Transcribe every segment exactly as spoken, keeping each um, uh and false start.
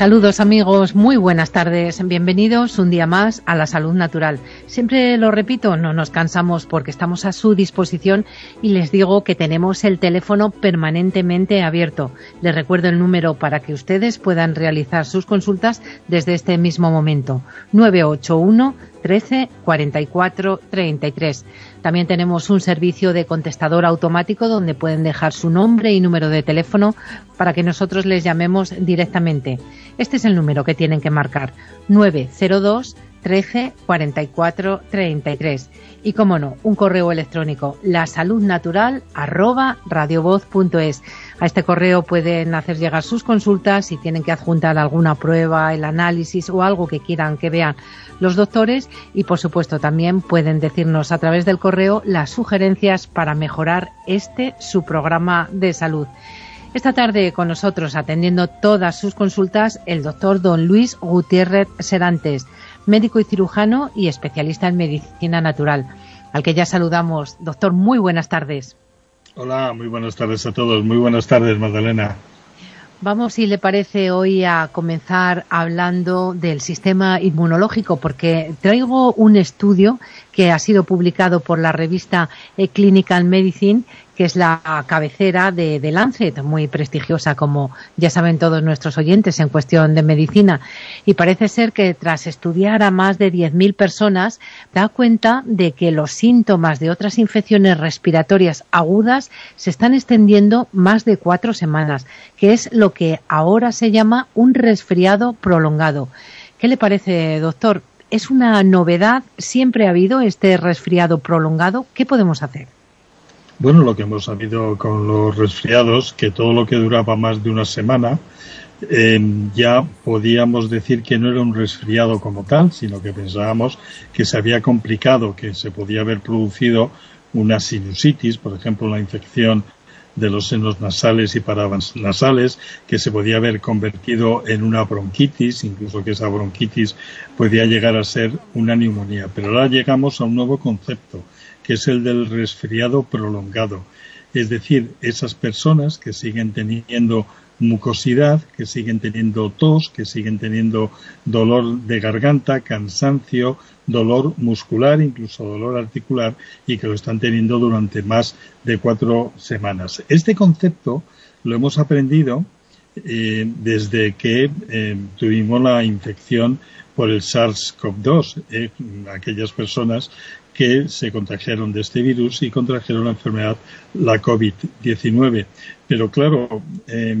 Saludos amigos, muy buenas tardes, bienvenidos un día más a La Salud Natural. Siempre lo repito, no nos cansamos porque estamos a su disposición y les digo que tenemos el teléfono permanentemente abierto. Les recuerdo el número para que ustedes puedan realizar sus consultas desde este mismo momento, nueve ocho uno, trece, cuarenta y cuatro, treinta y tres. También tenemos un servicio de contestador automático donde pueden dejar su nombre y número de teléfono para que nosotros les llamemos directamente. Este es el número que tienen que marcar, nueve cero dos, trece, cuarenta y cuatro, treinta y tres. Y como no, un correo electrónico, lasaludnatural arroba radiovoz punto es. A este correo pueden hacer llegar sus consultas si tienen que adjuntar alguna prueba, el análisis o algo que quieran que vean los doctores, y por supuesto también pueden decirnos a través del correo las sugerencias para mejorar este su programa de salud. Esta tarde con nosotros, atendiendo todas sus consultas, el doctor don Luis Gutiérrez Serantes, médico y cirujano y especialista en medicina natural, al que ya saludamos. Doctor, muy buenas tardes. Hola, muy buenas tardes a todos. Muy buenas tardes, Magdalena. Vamos, si le parece, hoy a comenzar hablando del sistema inmunológico, porque traigo un estudio que ha sido publicado por la revista Clinical Medicine, que es la cabecera de, de Lancet, muy prestigiosa, como ya saben todos nuestros oyentes, en cuestión de medicina. Y parece ser que tras estudiar a más de diez mil personas, da cuenta de que los síntomas de otras infecciones respiratorias agudas se están extendiendo más de cuatro semanas, que es lo que ahora se llama un resfriado prolongado. ¿Qué le parece, doctor? ¿Es una novedad? ¿Siempre ha habido este resfriado prolongado? ¿Qué podemos hacer? Bueno, lo que hemos sabido con los resfriados, que todo lo que duraba más de una semana, eh, ya podíamos decir que no era un resfriado como tal, sino que pensábamos que se había complicado, que se podía haber producido una sinusitis, por ejemplo, la infección de los senos nasales y paranasales, que se podía haber convertido en una bronquitis, incluso que esa bronquitis podía llegar a ser una neumonía. Pero ahora llegamos a un nuevo concepto, que es el del resfriado prolongado. Es decir, esas personas que siguen teniendo mucosidad, que siguen teniendo tos, que siguen teniendo dolor de garganta, cansancio, dolor muscular, incluso dolor articular, y que lo están teniendo durante más de cuatro semanas. Este concepto lo hemos aprendido eh, desde que eh, tuvimos la infección por el SARS CoV dos, eh, aquellas personas que se contagiaron de este virus y contrajeron la enfermedad, la COVID diecinueve. Pero claro, eh,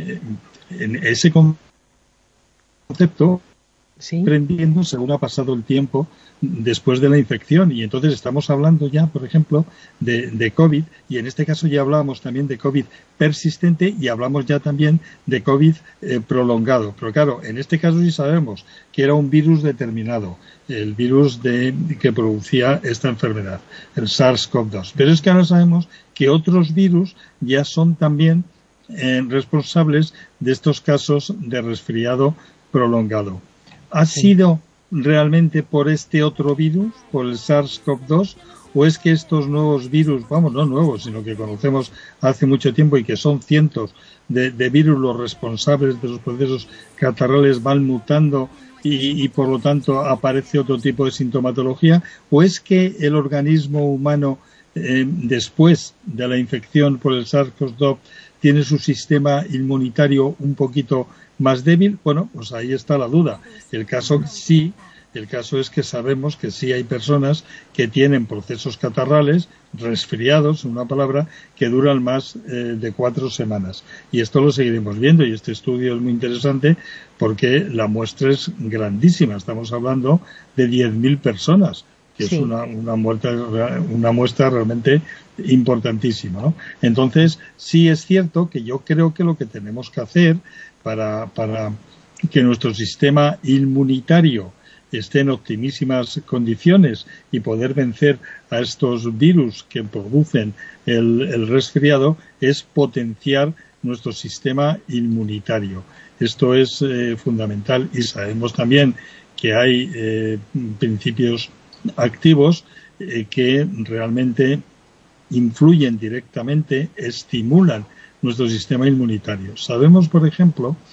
en ese concepto, ¿sí?, aprendiendo según ha pasado el tiempo después de la infección, y entonces estamos hablando ya, por ejemplo, de, de COVID, y en este caso ya hablábamos también de COVID persistente y hablamos ya también de COVID eh, prolongado. Pero claro, en este caso sí sabemos que era un virus determinado, el virus de, que producía esta enfermedad, el SARS CoV dos. Pero es que ahora sabemos que otros virus ya son también eh, responsables de estos casos de resfriado prolongado. ¿Ha sí. sido realmente por este otro virus, por el SARS CoV dos, o es que estos nuevos virus, vamos, no nuevos, sino que conocemos hace mucho tiempo y que son cientos de, de virus los responsables de los procesos catarrales, van mutando y, y por lo tanto aparece otro tipo de sintomatología, o es que el organismo humano eh, después de la infección por el SARS CoV dos tiene su sistema inmunitario un poquito más débil? Bueno, pues ahí está la duda. El caso sí, el caso es que sabemos que sí hay personas que tienen procesos catarrales, resfriados, en una palabra, que duran más eh, de cuatro semanas. Y esto lo seguiremos viendo, y este estudio es muy interesante porque la muestra es grandísima. Estamos hablando de diez mil personas, que sí. es una, una, muestra, una muestra realmente importantísima, ¿no? Entonces, sí es cierto que yo creo que lo que tenemos que hacer para, para que nuestro sistema inmunitario esté en optimísimas condiciones y poder vencer a estos virus que producen el, el resfriado es potenciar nuestro sistema inmunitario. Esto es eh, fundamental, y sabemos también que hay eh, principios activos eh, que realmente influyen directamente, estimulan nuestro sistema inmunitario. Sabemos, por ejemplo,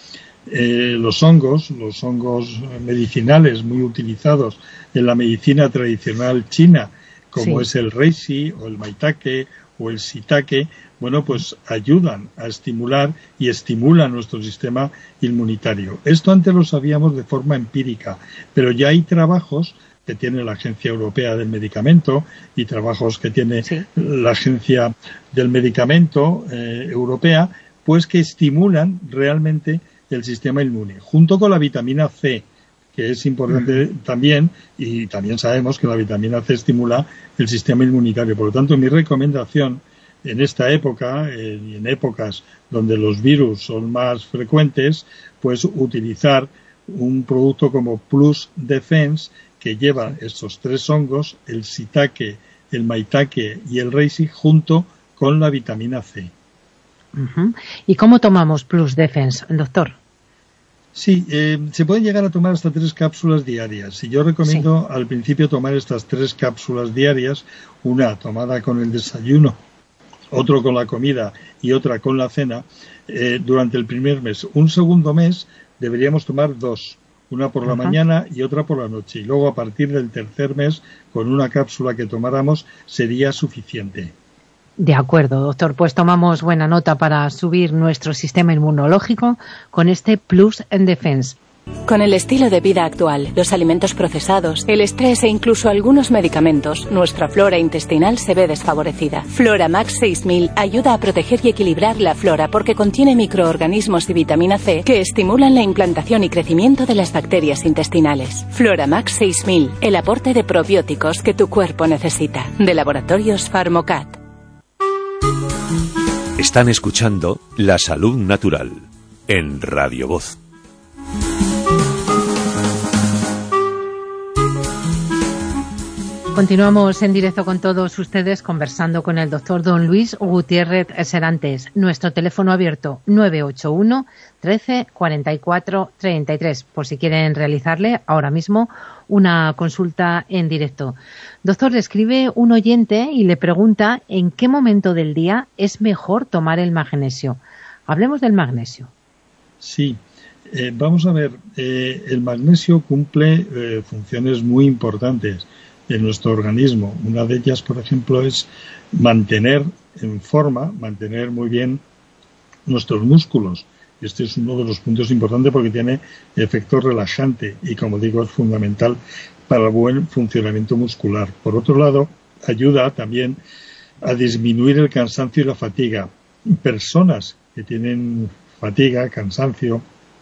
eh, los hongos, los hongos medicinales muy utilizados en la medicina tradicional china, como sí. es el reishi o el maitake o el shiitake, bueno, pues ayudan a estimular y estimulan nuestro sistema inmunitario. Esto antes lo sabíamos de forma empírica, pero ya hay trabajos que tiene la Agencia Europea del Medicamento y trabajos que tiene sí. la Agencia del Medicamento eh, Europea, pues que estimulan realmente el sistema inmune, junto con la vitamina C, que es importante uh-huh. también, y también sabemos que la vitamina C estimula el sistema inmunitario. Por lo tanto, mi recomendación en esta época eh, y en épocas donde los virus son más frecuentes, pues utilizar un producto como Plus Defense, que lleva estos tres hongos, el shiitake, el maitake y el reishi, junto con la vitamina C. Uh-huh. ¿Y cómo tomamos Plus Defense, doctor? Sí, eh, se pueden llegar a tomar hasta tres cápsulas diarias. Y yo recomiendo sí. al principio tomar estas tres cápsulas diarias, una tomada con el desayuno, otro con la comida y otra con la cena, eh, durante el primer mes. Un segundo mes deberíamos tomar dos, una por la Ajá. mañana y otra por la noche. Y luego a partir del tercer mes, con una cápsula que tomáramos, sería suficiente. De acuerdo, doctor. Pues tomamos buena nota para subir nuestro sistema inmunológico con este Plus Defense. Con el estilo de vida actual, los alimentos procesados, el estrés e incluso algunos medicamentos, nuestra flora intestinal se ve desfavorecida. Floramax seis mil ayuda a proteger y equilibrar la flora porque contiene microorganismos y vitamina C que estimulan la implantación y crecimiento de las bacterias intestinales. Floramax seis mil, el aporte de probióticos que tu cuerpo necesita. De Laboratorios Pharmocat. Están escuchando La Salud Natural en Radio Voz. Continuamos en directo con todos ustedes conversando con el doctor don Luis Gutiérrez Serantes. Nuestro teléfono abierto nueve ocho uno, trece, cuarenta y cuatro, treinta y tres, por si quieren realizarle ahora mismo una consulta en directo. Doctor, le escribe un oyente y le pregunta en qué momento del día es mejor tomar el magnesio. Hablemos del magnesio. Sí, eh, vamos a ver, eh, el magnesio cumple eh, funciones muy importantes en nuestro organismo. Una de ellas, por ejemplo, es mantener en forma, mantener muy bien nuestros músculos. Este es uno de los puntos importantes porque tiene efecto relajante y, como digo, es fundamental para el buen funcionamiento muscular. Por otro lado, ayuda también a disminuir el cansancio y la fatiga. Personas que tienen fatiga, cansancio,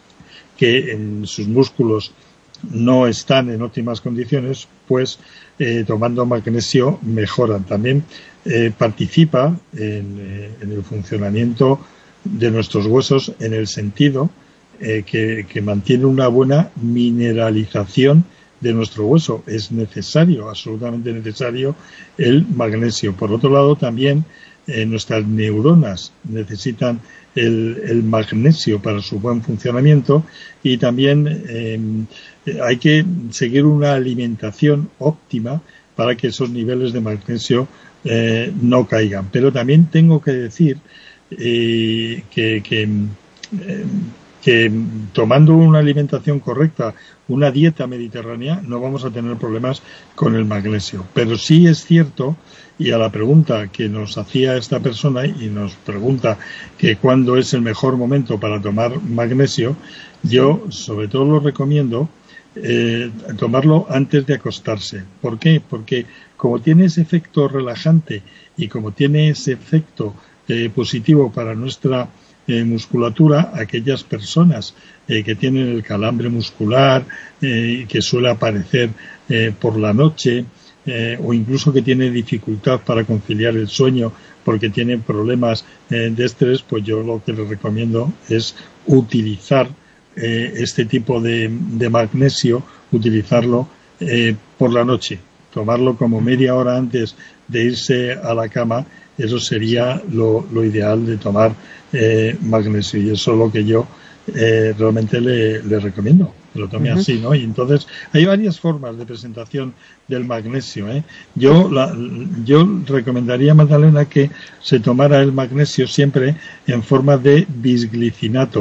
que en sus músculos no están en óptimas condiciones, pues eh, tomando magnesio mejoran. También eh, participa en, eh, en el funcionamiento de nuestros huesos en el sentido eh, que, que mantiene una buena mineralización de nuestro hueso. Es necesario, absolutamente necesario, el magnesio. Por otro lado, también eh, nuestras neuronas necesitan el, el magnesio para su buen funcionamiento y también eh, hay que seguir una alimentación óptima para que esos niveles de magnesio eh, no caigan. Pero también tengo que decir eh, que, que, eh, que tomando una alimentación correcta, una dieta mediterránea, no vamos a tener problemas con el magnesio. Pero sí es cierto, y a la pregunta que nos hacía esta persona y nos pregunta que cuándo es el mejor momento para tomar magnesio, yo sobre todo lo recomiendo Eh, tomarlo antes de acostarse. ¿Por qué? Porque como tiene ese efecto relajante y como tiene ese efecto eh, positivo para nuestra eh, musculatura, aquellas personas eh, que tienen el calambre muscular, eh, que suele aparecer eh, por la noche, eh, o incluso que tiene dificultad para conciliar el sueño porque tienen problemas eh, de estrés, pues yo lo que les recomiendo es utilizar Eh, este tipo de, de magnesio, utilizarlo eh, por la noche, tomarlo como media hora antes de irse a la cama. Eso sería lo, lo ideal de tomar eh, magnesio, y eso es lo que yo eh, realmente le, le recomiendo, que lo tome uh-huh. así, ¿no? Y entonces hay varias formas de presentación del magnesio, ¿eh? Yo, la, yo recomendaría, Magdalena, que se tomara el magnesio siempre en forma de bisglicinato.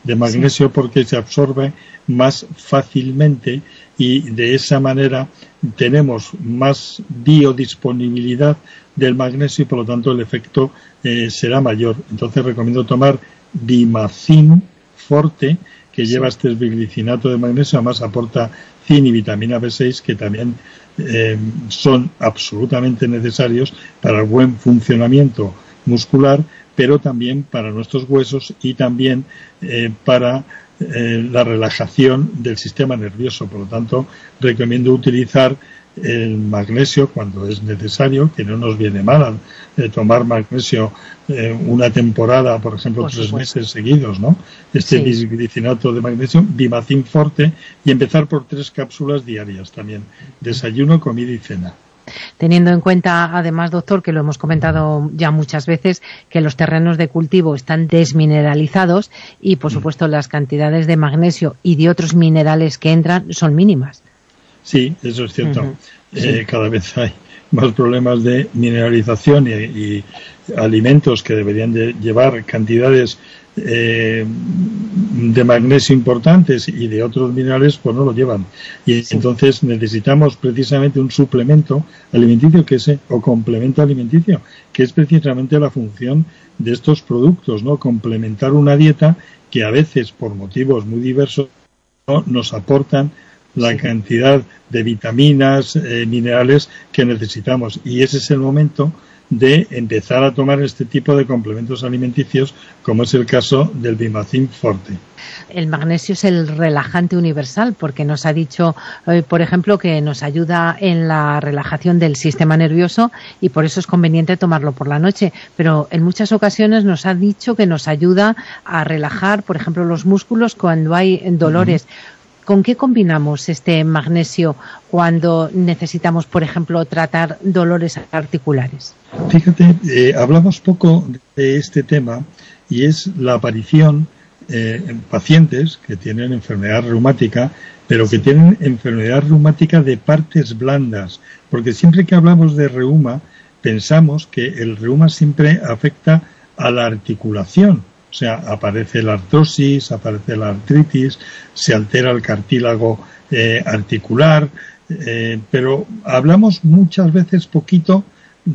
de magnesio, sí, porque se absorbe más fácilmente y de esa manera tenemos más biodisponibilidad del magnesio y por lo tanto el efecto eh, será mayor. Entonces recomiendo tomar Bimacin Forte, que lleva sí. este bisglicinato de magnesio, además aporta zinc y vitamina B seis, que también eh, son absolutamente necesarios para el buen funcionamiento muscular, pero también para nuestros huesos y también eh, para eh, la relajación del sistema nervioso. Por lo tanto, recomiendo utilizar el magnesio cuando es necesario, que no nos viene mal eh, tomar magnesio eh, una temporada, por ejemplo, por tres meses seguidos, ¿no? Este sí. bisglicinato de magnesio, Bimacin Forte, y empezar por tres cápsulas diarias también, desayuno, comida y cena. Teniendo en cuenta, además, doctor, que lo hemos comentado ya muchas veces, que los terrenos de cultivo están desmineralizados y, por supuesto, las cantidades de magnesio y de otros minerales que entran son mínimas. Sí, eso es cierto. Uh-huh. Eh, sí. Cada vez hay más problemas de mineralización y, y alimentos que deberían de llevar cantidades eh, de magnesio importantes y de otros minerales, pues no lo llevan. Y sí. entonces necesitamos precisamente un suplemento alimenticio que es, o complemento alimenticio, que es precisamente la función de estos productos, ¿no? Complementar una dieta que a veces, por motivos muy diversos, ¿no? nos aportan la sí. cantidad de vitaminas, eh, minerales que necesitamos. Y ese es el momento de empezar a tomar este tipo de complementos alimenticios, como es el caso del Bimacin Forte. El magnesio es el relajante universal, porque nos ha dicho, eh, por ejemplo, que nos ayuda en la relajación del sistema nervioso y por eso es conveniente tomarlo por la noche. Pero en muchas ocasiones nos ha dicho que nos ayuda a relajar, por ejemplo, los músculos cuando hay dolores. Uh-huh. ¿Con qué combinamos este magnesio cuando necesitamos, por ejemplo, tratar dolores articulares? Fíjate, eh, hablamos poco de este tema y es la aparición eh, en pacientes que tienen enfermedad reumática, pero que tienen enfermedad reumática de partes blandas, porque siempre que hablamos de reuma pensamos que el reuma siempre afecta a la articulación. O sea, aparece la artrosis, aparece la artritis, se altera el cartílago eh, articular, eh, pero hablamos muchas veces poquito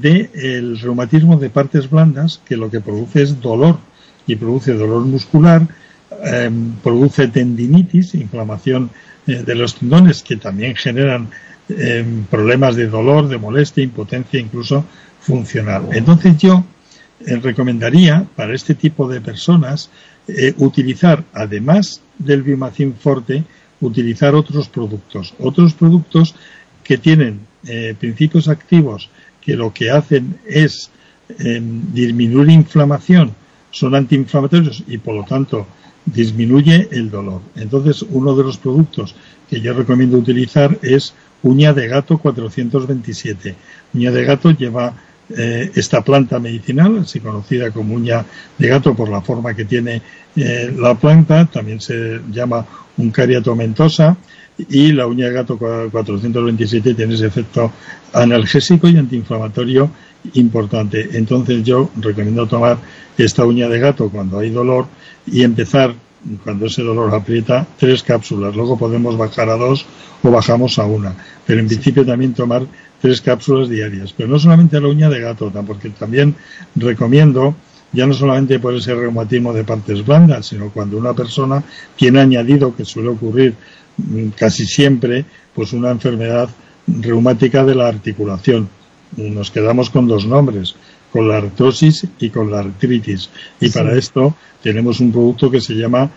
del reumatismo de partes blandas, que lo que produce es dolor, y produce dolor muscular, eh, produce tendinitis, inflamación eh, de los tendones, que también generan eh, problemas de dolor, de molestia, impotencia, incluso funcional. Entonces yo Eh, recomendaría para este tipo de personas eh, utilizar, además del Bimacin Forte, utilizar otros productos, otros productos que tienen eh, principios activos que lo que hacen es eh, disminuir inflamación, son antiinflamatorios y por lo tanto disminuye el dolor. Entonces uno de los productos que yo recomiendo utilizar es uña de gato cuatrocientos veintisiete. Uña de gato lleva Eh, esta planta medicinal, así conocida como uña de gato por la forma que tiene eh, la planta, también se llama Uncaria tomentosa, y la uña de gato cuatrocientos veintisiete tiene ese efecto analgésico y antiinflamatorio importante. Entonces yo recomiendo tomar esta uña de gato cuando hay dolor y empezar, cuando ese dolor aprieta, tres cápsulas. Luego podemos bajar a dos o bajamos a una, pero en principio también tomar tres cápsulas diarias. Pero no solamente la uña de gato, porque también recomiendo, ya no solamente por ese reumatismo de partes blandas, sino cuando una persona tiene añadido, que suele ocurrir casi siempre, pues una enfermedad reumática de la articulación. Nos quedamos con dos nombres, con la artrosis y con la artritis. Y sí. Para esto tenemos un producto que se llama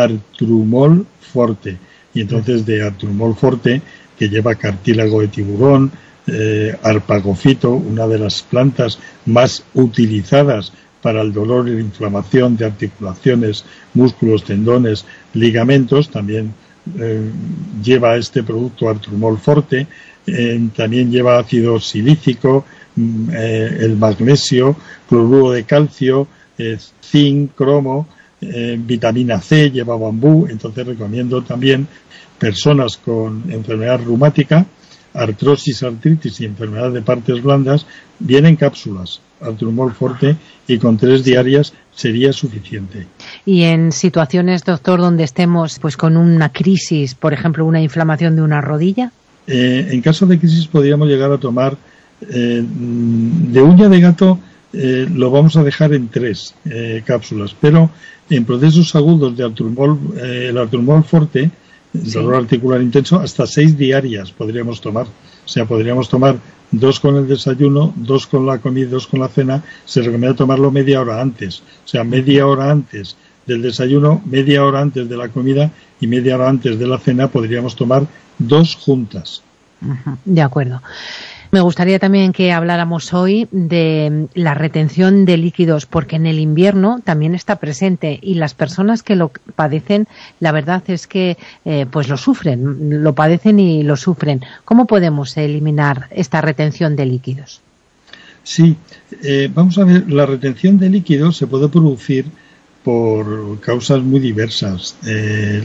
Artrumol Forte. Y entonces de Artrumol Forte, que lleva cartílago de tiburón, eh, arpagofito, una de las plantas más utilizadas para el dolor y la inflamación de articulaciones, músculos, tendones, ligamentos, también eh, lleva este producto Artrumol Forte, eh, también lleva ácido silícico, eh, el magnesio, cloruro de calcio, eh, zinc, cromo, eh, vitamina C, lleva bambú. Entonces recomiendo también personas con enfermedad reumática, artrosis, artritis y enfermedad de partes blandas, vienen cápsulas Artrumol Forte y con tres diarias sería suficiente. Y en situaciones, doctor, donde estemos pues con una crisis, por ejemplo, una inflamación de una rodilla. Eh, en caso de crisis podríamos llegar a tomar eh, de uña de gato, eh, lo vamos a dejar en tres eh, cápsulas, pero en procesos agudos de artrumol, eh, el artrumol forte, sí. dolor articular intenso, hasta seis diarias podríamos tomar. O sea, podríamos tomar dos con el desayuno, dos con la comida, dos con la cena. Se recomienda tomarlo media hora antes. O sea, media hora antes del desayuno, media hora antes de la comida y media hora antes de la cena podríamos tomar dos juntas. De acuerdo. Me gustaría también que habláramos hoy de la retención de líquidos, porque en el invierno también está presente y las personas que lo padecen, la verdad es que eh, pues lo sufren, lo padecen y lo sufren. ¿Cómo podemos eliminar esta retención de líquidos? Sí, eh, vamos a ver, la retención de líquidos se puede producir por causas muy diversas. Eh,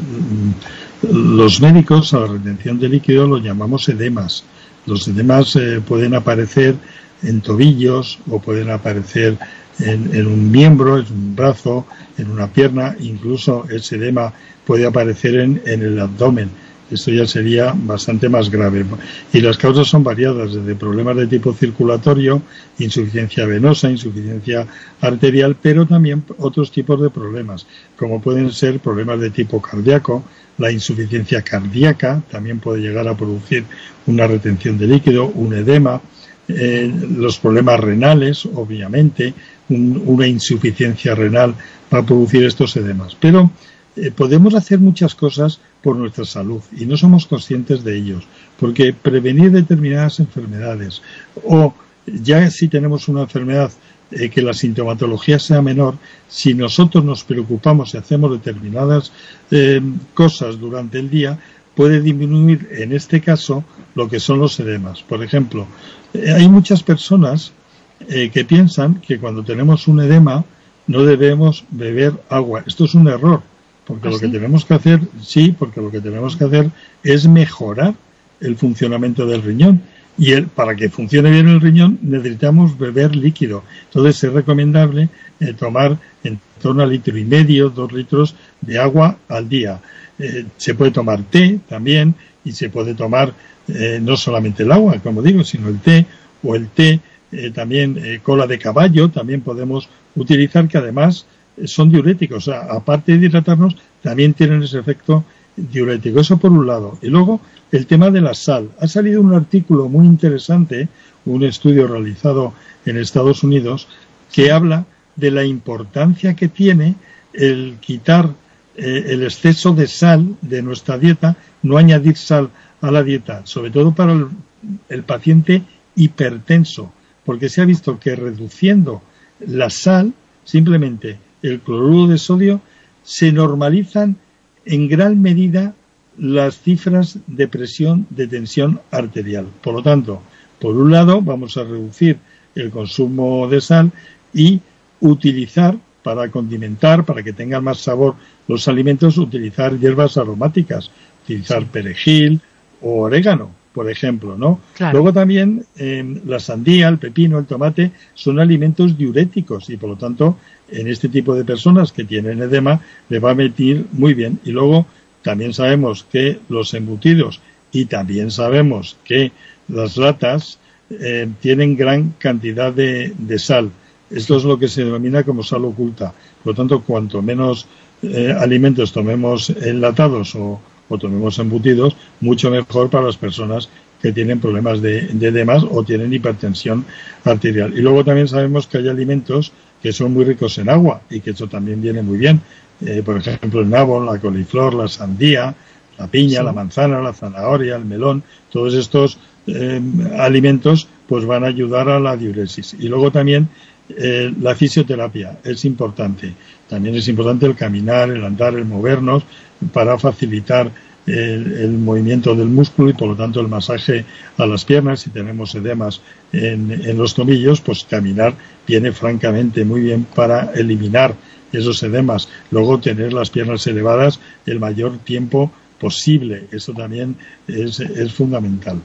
los médicos a la retención de líquidos lo llamamos edemas. Los edemas eh, pueden aparecer en tobillos o pueden aparecer en, en un miembro, en un brazo, en una pierna, incluso ese edema puede aparecer en, en el abdomen. Esto ya sería bastante más grave. Y las causas son variadas, desde problemas de tipo circulatorio, insuficiencia venosa, insuficiencia arterial, pero también otros tipos de problemas, como pueden ser problemas de tipo cardíaco. La insuficiencia cardíaca también puede llegar a producir una retención de líquido, un edema, eh, los problemas renales, obviamente, un, una insuficiencia renal va a producir estos edemas. Pero eh, podemos hacer muchas cosas por nuestra salud y no somos conscientes de ellos, porque prevenir determinadas enfermedades o ya si tenemos una enfermedad eh, que la sintomatología sea menor, si nosotros nos preocupamos y hacemos determinadas eh, cosas durante el día, puede disminuir en este caso lo que son los edemas. Por ejemplo, eh, hay muchas personas eh, que piensan que cuando tenemos un edema no debemos beber agua. Esto es un error, porque ¿Ah, lo sí? que tenemos que hacer, sí, porque lo que tenemos que hacer es mejorar el funcionamiento del riñón. Y el, para que funcione bien el riñón necesitamos beber líquido. Entonces es recomendable eh, tomar en torno a litro y medio, dos litros de agua al día. Eh, se puede tomar té también y se puede tomar eh, no solamente el agua, como digo, sino el té o el té, eh, también eh, cola de caballo, también podemos utilizar, que además eh, son diuréticos. O sea, aparte de hidratarnos, también tienen ese efecto diurético. Eso por un lado. Y luego el tema de la sal. Ha salido un artículo muy interesante, un estudio realizado en Estados Unidos, que habla de la importancia que tiene el quitar eh, el exceso de sal de nuestra dieta, no añadir sal a la dieta, sobre todo para el, el paciente hipertenso, porque se ha visto que reduciendo la sal, simplemente el cloruro de sodio, se normalizan en gran medida las cifras de presión de tensión arterial. Por lo tanto, por un lado vamos a reducir el consumo de sal y utilizar para condimentar, para que tengan más sabor los alimentos, utilizar hierbas aromáticas, utilizar perejil o orégano, por ejemplo, ¿no? Claro. Luego también eh, la sandía, el pepino, el tomate son alimentos diuréticos y por lo tanto en este tipo de personas que tienen edema le va a meter muy bien. Y luego también sabemos que los embutidos y también sabemos que las latas eh, tienen gran cantidad de, de sal. Esto es lo que se denomina como sal oculta. Por lo tanto, cuanto menos eh, alimentos tomemos enlatados o, o tomemos embutidos, mucho mejor para las personas que tienen problemas de, de edemas o tienen hipertensión arterial. Y luego también sabemos que hay alimentos que son muy ricos en agua y que eso también viene muy bien. Eh, por ejemplo, el nabo, la coliflor, la sandía, la piña, sí. la manzana, la zanahoria, el melón, todos estos eh, alimentos pues van a ayudar a la diuresis. Y luego también eh, la fisioterapia es importante. También es importante el caminar, el andar, el movernos para facilitar el, el movimiento del músculo y por lo tanto el masaje a las piernas. Si tenemos edemas en, en los tobillos, pues caminar viene francamente muy bien para eliminar esos edemas. Luego tener las piernas elevadas el mayor tiempo posible. Eso también es, es fundamental.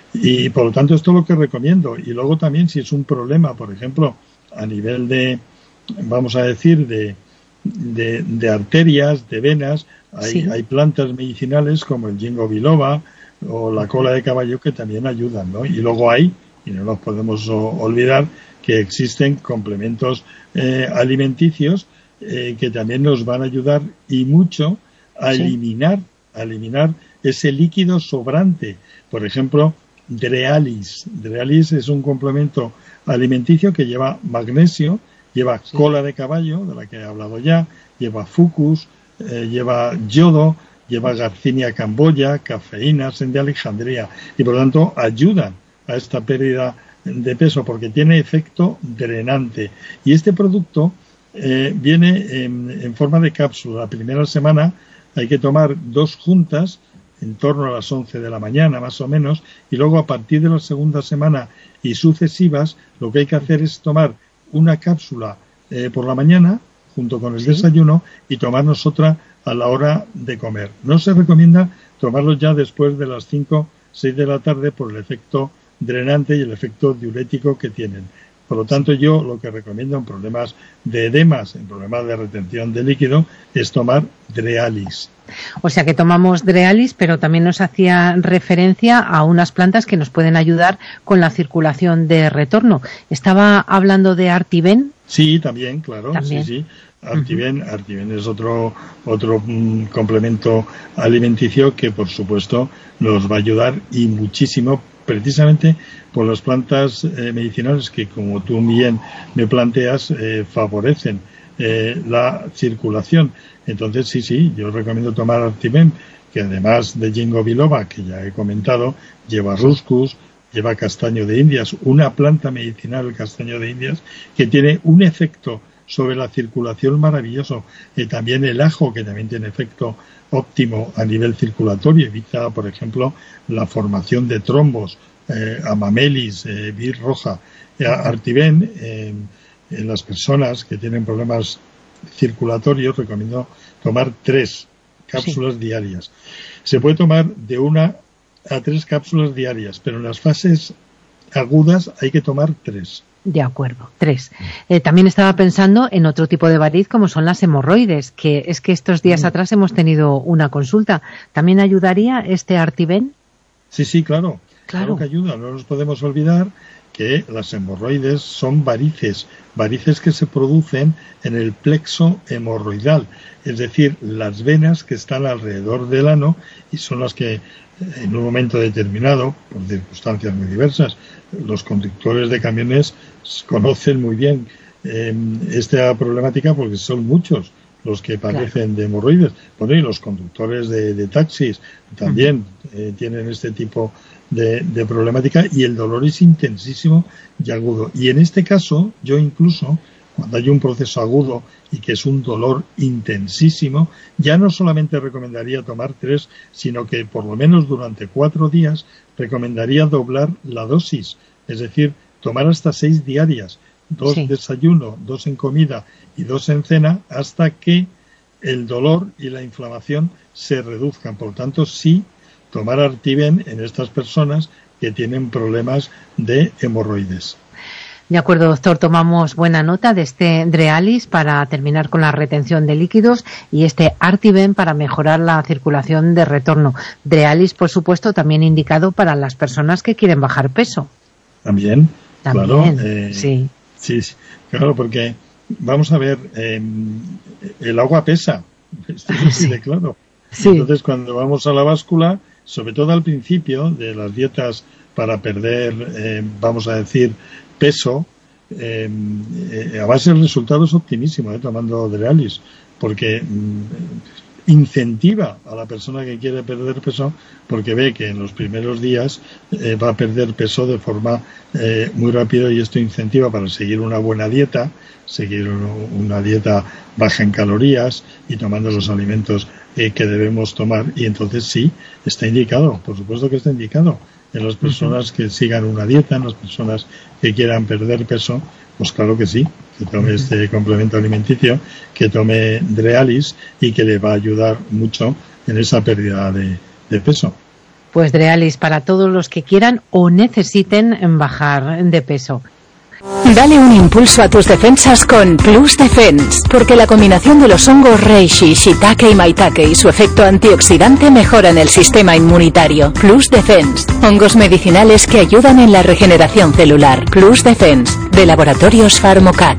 Y por lo tanto esto es lo que recomiendo. Y luego también si es un problema, por ejemplo, a nivel de, vamos a decir, de, de, de arterias, de venas. Hay, sí. hay plantas medicinales como el ginkgo biloba o la cola de caballo que también ayudan, ¿no? Y luego hay, y no nos podemos o, olvidar, que existen complementos eh, alimenticios eh, que también nos van a ayudar y mucho a sí. eliminar, a eliminar ese líquido sobrante. Por ejemplo, Drealis. Drealis es un complemento alimenticio que lleva magnesio, lleva sí. cola de caballo, de la que he hablado ya, lleva fucus, eh, lleva yodo, lleva Garcinia camboya, cafeína, sen de Alejandría, y por lo tanto ayudan a esta pérdida de peso porque tiene efecto drenante. Y este producto eh, viene en, en forma de cápsula. La primera semana hay que tomar dos juntas en torno a las once de la mañana más o menos, y luego a partir de la segunda semana y sucesivas lo que hay que hacer es tomar una cápsula eh, por la mañana junto con el ¿Sí? desayuno y tomarnos otra a la hora de comer. No se recomienda tomarlo ya después de las cinco, seis de la tarde por el efecto drenante y el efecto diurético que tienen. Por lo tanto, yo lo que recomiendo en problemas de edemas, en problemas de retención de líquido, es tomar Drealis. O sea que tomamos Drealis, pero también nos hacía referencia a unas plantas que nos pueden ayudar con la circulación de retorno. ¿Estaba hablando de Artiven? Sí, también, claro. ¿También? Sí, sí. Artiven, uh-huh. Artiven es otro otro mm, complemento alimenticio que, por supuesto, nos va a ayudar y muchísimo, precisamente por las plantas eh, medicinales que, como tú bien me planteas, eh, favorecen eh, la circulación. Entonces, sí, sí, yo recomiendo tomar Artiven, que además de ginkgo biloba, que ya he comentado, lleva ruscus, lleva castaño de Indias, una planta medicinal, el castaño de Indias, que tiene un efecto sobre la circulación maravilloso. Y también el ajo, que también tiene efecto óptimo a nivel circulatorio, evita, por ejemplo, la formación de trombos, eh, amamelis, eh, vir roja. Eh, Artiven, eh, en las personas que tienen problemas circulatorios, recomiendo tomar tres cápsulas sí. diarias. Se puede tomar de una a tres cápsulas diarias, pero en las fases agudas hay que tomar tres. De acuerdo, tres. Eh, también estaba pensando en otro tipo de variz como son las hemorroides, que es que estos días mm. atrás hemos tenido una consulta. ¿También ayudaría este Artiven? Sí, sí, claro. Claro. Claro que ayuda. No nos podemos olvidar que las hemorroides son varices, varices que se producen en el plexo hemorroidal, es decir, las venas que están alrededor del ano y son las que en un momento determinado, por circunstancias muy diversas, los conductores de camiones conocen muy bien eh, esta problemática porque son muchos los que padecen claro. de hemorroides. Bueno, y los conductores de, de taxis también uh-huh. eh, tienen este tipo de, de problemática y el dolor es intensísimo y agudo. Y en este caso, yo incluso, cuando hay un proceso agudo y que es un dolor intensísimo, ya no solamente recomendaría tomar tres, sino que por lo menos durante cuatro días recomendaría doblar la dosis, es decir, tomar hasta seis diarias, dos sí. desayuno, dos en comida y dos en cena, hasta que el dolor y la inflamación se reduzcan. Por lo tanto, sí tomar Artiven en estas personas que tienen problemas de hemorroides. De acuerdo, doctor, tomamos buena nota de este Drealis para terminar con la retención de líquidos y este Artiven para mejorar la circulación de retorno. Drealis, por supuesto, también indicado para las personas que quieren bajar peso. También, también claro. Eh, sí. sí. Sí, claro, porque vamos a ver, eh, el agua pesa, esto es así sí. de claro. Sí. Entonces, cuando vamos a la báscula, sobre todo al principio de las dietas para perder, eh, vamos a decir, peso, eh, eh, a base el resultado es optimísimo, eh, tomando Drealis, porque mm, incentiva a la persona que quiere perder peso, porque ve que en los primeros días eh, va a perder peso de forma eh, muy rápida, y esto incentiva para seguir una buena dieta, seguir una dieta baja en calorías y tomando los alimentos eh, que debemos tomar. Y entonces sí, está indicado, por supuesto que está indicado en las personas que sigan una dieta, en las personas que quieran perder peso, pues claro que sí, que tome este complemento alimenticio, que tome Drealis y que le va a ayudar mucho en esa pérdida de, de peso. Pues Drealis para todos los que quieran o necesiten bajar de peso. Dale un impulso a tus defensas con Plus Defense, porque la combinación de los hongos reishi, shiitake y maitake y su efecto antioxidante mejoran el sistema inmunitario. Plus Defense, hongos medicinales que ayudan en la regeneración celular. Plus Defense, de Laboratorios Pharmocat.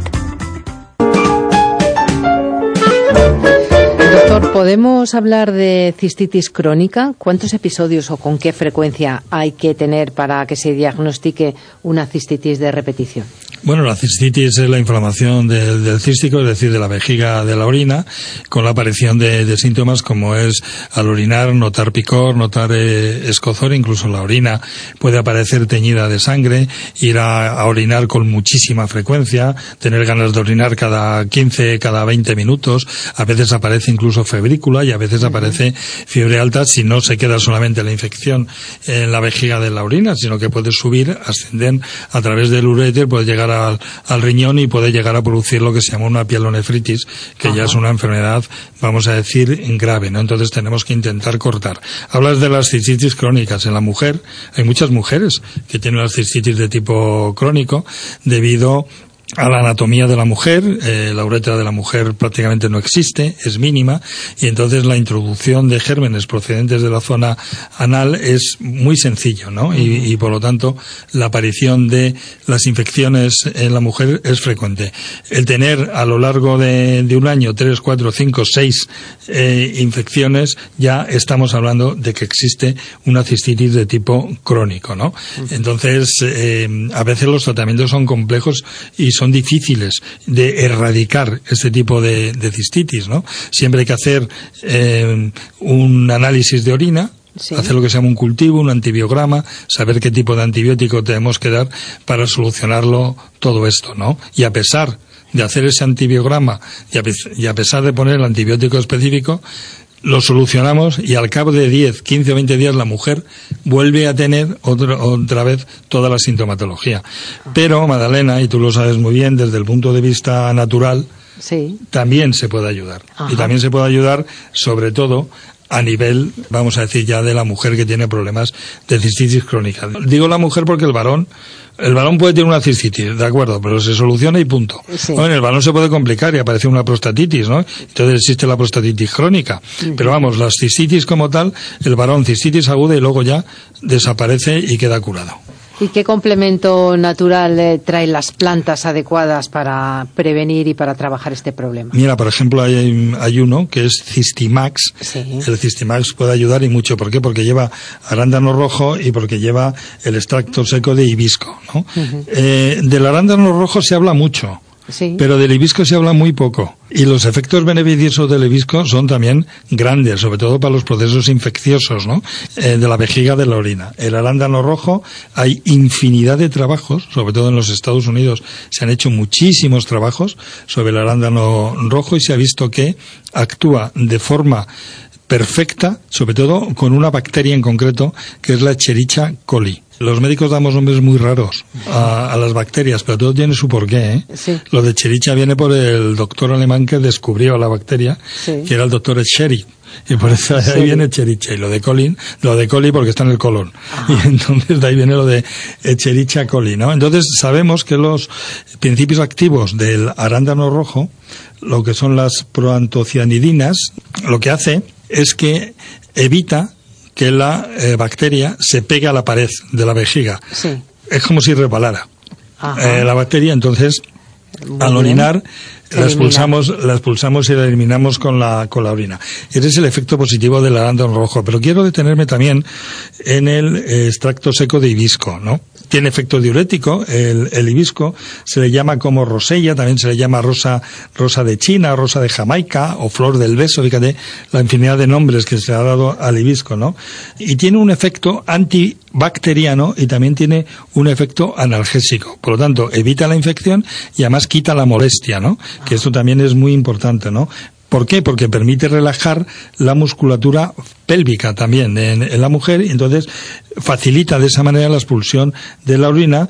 Doctor, ¿podemos hablar de cistitis crónica? ¿Cuántos episodios o con qué frecuencia hay que tener para que se diagnostique una cistitis de repetición? Bueno, la cistitis es la inflamación del, del cístico, es decir, de la vejiga de la orina, con la aparición de, de síntomas como es al orinar, notar picor, notar eh, escozor, incluso la orina puede aparecer teñida de sangre, ir a, a orinar con muchísima frecuencia, tener ganas de orinar cada quince, cada veinte minutos, a veces aparece incluso febrícula y a veces aparece fiebre alta si no se queda solamente la infección en la vejiga de la orina, sino que puede subir, ascender a través del uréter, puede llegar Al, al riñón y puede llegar a producir lo que se llama una pielonefritis, que Ajá. ya es una enfermedad, vamos a decir, grave, ¿no? Entonces tenemos que intentar cortar. Hablas de las cistitis crónicas. En la mujer, hay muchas mujeres que tienen las cistitis de tipo crónico debido a la anatomía de la mujer. Eh, la uretra de la mujer prácticamente no existe, es mínima, y entonces la introducción de gérmenes procedentes de la zona anal es muy sencillo, ¿no? Y, y por lo tanto la aparición de las infecciones en la mujer es frecuente. El tener a lo largo de, de un año tres, cuatro, cinco, seis eh, infecciones, ya estamos hablando de que existe una cistitis de tipo crónico, ¿no? Entonces eh, a veces los tratamientos son complejos y son difíciles de erradicar este tipo de, de cistitis, ¿no? Siempre hay que hacer eh, un análisis de orina, sí. hacer lo que se llama un cultivo, un antibiograma, saber qué tipo de antibiótico tenemos que dar para solucionarlo todo esto, ¿no? Y a pesar de hacer ese antibiograma y a, y a pesar de poner el antibiótico específico, lo solucionamos y al cabo de diez, quince o veinte días la mujer vuelve a tener otra, otra vez toda la sintomatología. Pero, Madalena, y tú lo sabes muy bien, desde el punto de vista natural, sí. también se puede ayudar. Ajá. Y también se puede ayudar, sobre todo, a nivel, vamos a decir, ya de la mujer que tiene problemas de cistitis crónica. Digo la mujer porque el varón, el varón puede tener una cistitis, de acuerdo, pero se soluciona y punto. Sí. Bueno, el varón se puede complicar y aparece una prostatitis, ¿no? Entonces existe la prostatitis crónica. Uh-huh. Pero vamos, las cistitis como tal, el varón cistitis aguda y luego ya desaparece y queda curado. ¿Y qué complemento natural eh, traen las plantas adecuadas para prevenir y para trabajar este problema? Mira, por ejemplo, hay, hay uno que es Cistimax. Sí. El Cistimax puede ayudar y mucho. ¿Por qué? Porque lleva arándano rojo y porque lleva el extracto seco de hibisco, ¿no? Uh-huh. Eh, del arándano rojo se habla mucho. Sí. Pero del hibisco se habla muy poco. Y los efectos beneficiosos del hibisco son también grandes, sobre todo para los procesos infecciosos, ¿no? Eh, de la vejiga de la orina. El arándano rojo, hay infinidad de trabajos, sobre todo en los Estados Unidos, se han hecho muchísimos trabajos sobre el arándano rojo y se ha visto que actúa de forma perfecta, sobre todo con una bacteria en concreto, que es la Escherichia coli. Los médicos damos nombres muy raros a, a las bacterias, pero todo tiene su porqué, ¿eh? Sí. Lo de Escherichia viene por el doctor alemán que descubrió la bacteria, sí. que era el doctor Escherichia. Y por eso de ahí sí. viene Escherichia. Y lo de coli, lo de coli porque está en el colon. Ajá. Y entonces de ahí viene lo de Escherichia coli, ¿no? Entonces sabemos que los principios activos del arándano rojo, lo que son las proantocianidinas, lo que hace es que evita que la eh, bacteria se pegue a la pared de la vejiga. Sí. Es como si resbalara eh, la bacteria, entonces Muy al orinar la expulsamos, la expulsamos y la eliminamos con la, con la orina. Ese es el efecto positivo del arándano rojo. Pero quiero detenerme también en el eh, extracto seco de hibisco, ¿no? Tiene efecto diurético, el, el hibisco se le llama como rosella, también se le llama rosa, rosa de China, rosa de Jamaica o flor del beso, fíjate la infinidad de nombres que se ha dado al hibisco, ¿no? Y tiene un efecto antibacteriano y también tiene un efecto analgésico. Por lo tanto, evita la infección y además quita la molestia, ¿no? Que esto también es muy importante, ¿no? ¿Por qué? Porque permite relajar la musculatura pélvica también en, en la mujer y entonces facilita de esa manera la expulsión de la orina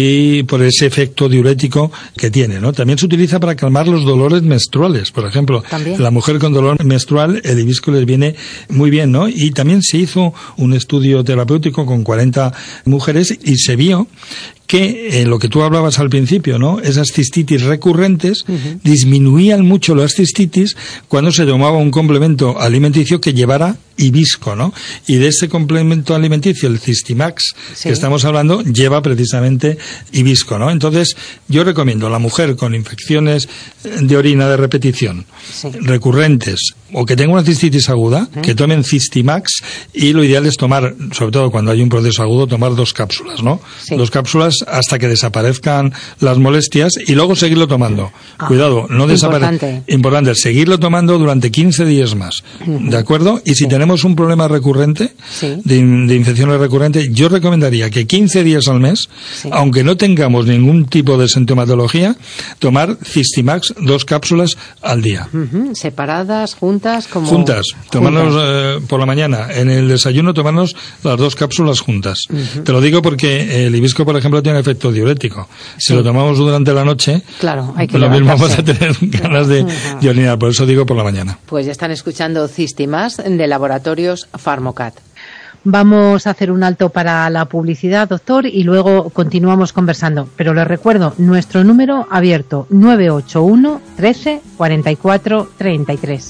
y por ese efecto diurético que tiene, ¿no? También se utiliza para calmar los dolores menstruales, por ejemplo. ¿También? La mujer con dolor menstrual, el hibisco les viene muy bien, ¿no? Y también se hizo un estudio terapéutico con cuarenta mujeres y se vio que eh, lo que tú hablabas al principio, ¿no? Esas cistitis recurrentes uh-huh. disminuían mucho las cistitis cuando se tomaba un complemento alimenticio que llevara hibisco, ¿no? Y de ese complemento alimenticio, el Cystimax, sí. que estamos hablando, lleva precisamente hibisco, ¿no? Entonces, yo recomiendo a la mujer con infecciones de orina de repetición, sí. recurrentes, o que tenga una cistitis aguda, ¿eh? que tomen Cystimax, y lo ideal es tomar, sobre todo cuando hay un proceso agudo, tomar dos cápsulas, ¿no? Sí. Dos cápsulas hasta que desaparezcan las molestias y luego seguirlo tomando. Ah, Cuidado, no desaparezca. Importante. Importante, seguirlo tomando durante quince días más, uh-huh. ¿de acuerdo? Y si sí. tenemos un problema recurrente, sí. de, de infecciones recurrentes, yo recomendaría que quince días al mes, sí. aunque no tengamos ningún tipo de sintomatología, tomar Cystimax, dos cápsulas al día. Uh-huh. ¿Separadas, juntas? Como... Juntas, tomarnos eh, por la mañana, en el desayuno tomarnos las dos cápsulas juntas. Uh-huh. Te lo digo porque el hibisco, por ejemplo, tiene efecto diurético. Si sí. lo tomamos durante la noche, claro, hay que lo mismo vamos a tener ganas de, uh-huh. de orinar, por eso digo por la mañana. Pues ya están escuchando Cystimax de Laboratorios Pharmocat. Vamos a hacer un alto para la publicidad, doctor, y luego continuamos conversando. Pero les recuerdo, nuestro número abierto, nueve ocho uno, trece, cuarenta y cuatro, treinta y tres.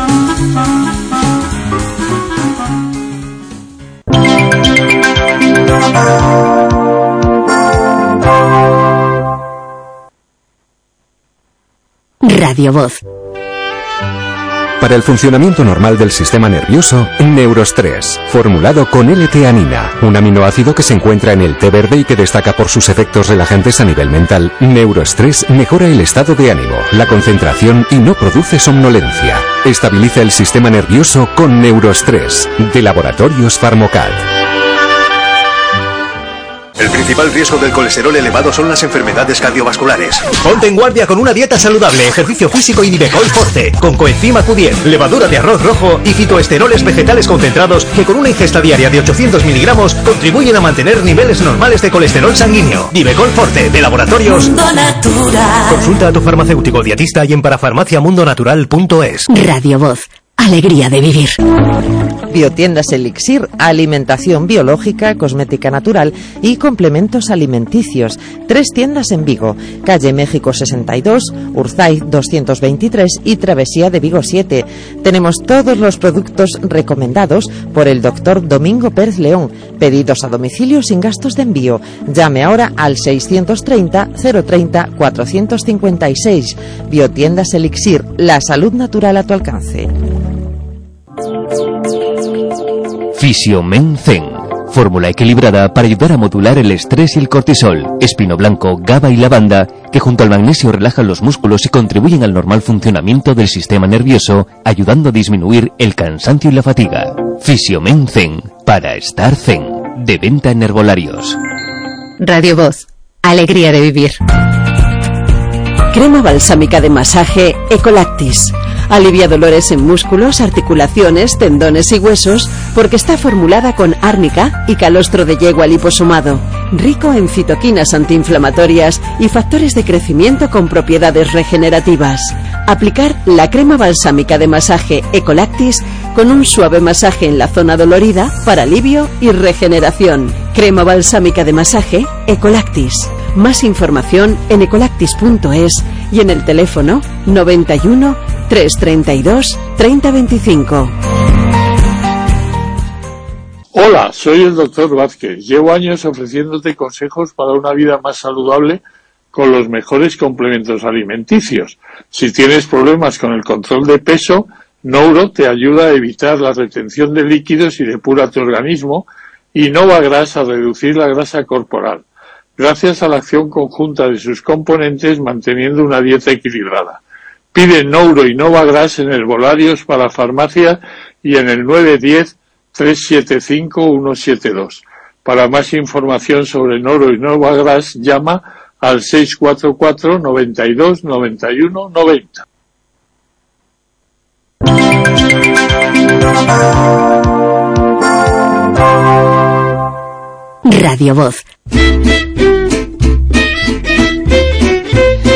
Radio Voz. Para el funcionamiento normal del sistema nervioso, Neurostress, formulado con L-teanina, un aminoácido que se encuentra en el té verde y que destaca por sus efectos relajantes a nivel mental. Neurostress mejora el estado de ánimo, la concentración y no produce somnolencia. Estabiliza el sistema nervioso con Neurostress, de Laboratorios Pharmocat. El principal riesgo del colesterol elevado son las enfermedades cardiovasculares. Ponte en guardia con una dieta saludable, ejercicio físico y Nivecol Forte, con coenzima Q diez, levadura de arroz rojo y fitoesteroles vegetales concentrados que con una ingesta diaria de ochocientos miligramos contribuyen a mantener niveles normales de colesterol sanguíneo. Nivecol Forte, de Laboratorios Mundo Natural. Consulta a tu farmacéutico dietista y en parafarmaciamundonatural punto es. Radio Voz. Alegría de vivir. Biotiendas Elixir, alimentación biológica, cosmética natural y complementos alimenticios. Tres tiendas en Vigo, calle México sesenta y dos, Urzaiz doscientos veintitrés y Travesía de Vigo siete. Tenemos todos los productos recomendados por el doctor Domingo Pérez León. Pedidos a domicilio sin gastos de envío. Llame ahora al seiscientos treinta, cero treinta, cuatrocientos cincuenta y seis. Biotiendas Elixir, la salud natural a tu alcance. Fisiomen Zen, fórmula equilibrada para ayudar a modular el estrés y el cortisol, espino blanco, GABA y lavanda, que junto al magnesio relajan los músculos y contribuyen al normal funcionamiento del sistema nervioso, ayudando a disminuir el cansancio y la fatiga. Fisiomen Zen, para estar zen, de venta en herbolarios. Radio Voz, alegría de vivir. Crema balsámica de masaje Ecolactis. Alivia dolores en músculos, articulaciones, tendones y huesos porque está formulada con árnica y calostro de yegua liposomado, rico en citoquinas antiinflamatorias y factores de crecimiento con propiedades regenerativas. Aplicar la crema balsámica de masaje Ecolactis con un suave masaje en la zona dolorida para alivio y regeneración. Crema balsámica de masaje Ecolactis. Más información en ecolactis punto es y en el teléfono noventa y uno, trescientos treinta y dos, treinta veinticinco. Hola, soy el doctor Vázquez. Llevo años ofreciéndote consejos para una vida más saludable con los mejores complementos alimenticios. Si tienes problemas con el control de peso, Nouro te ayuda a evitar la retención de líquidos y depura tu organismo, y Novagras a reducir la grasa corporal, gracias a la acción conjunta de sus componentes manteniendo una dieta equilibrada. Pide Nouro y Novagras en herbolarios para farmacia y en el nueve uno cero, tres siete cinco, uno siete dos. Para más información sobre Nouro y Novagras, llama al seis cuatro cuatro, noventa y dos, noventa y uno, noventa. Radio Voz.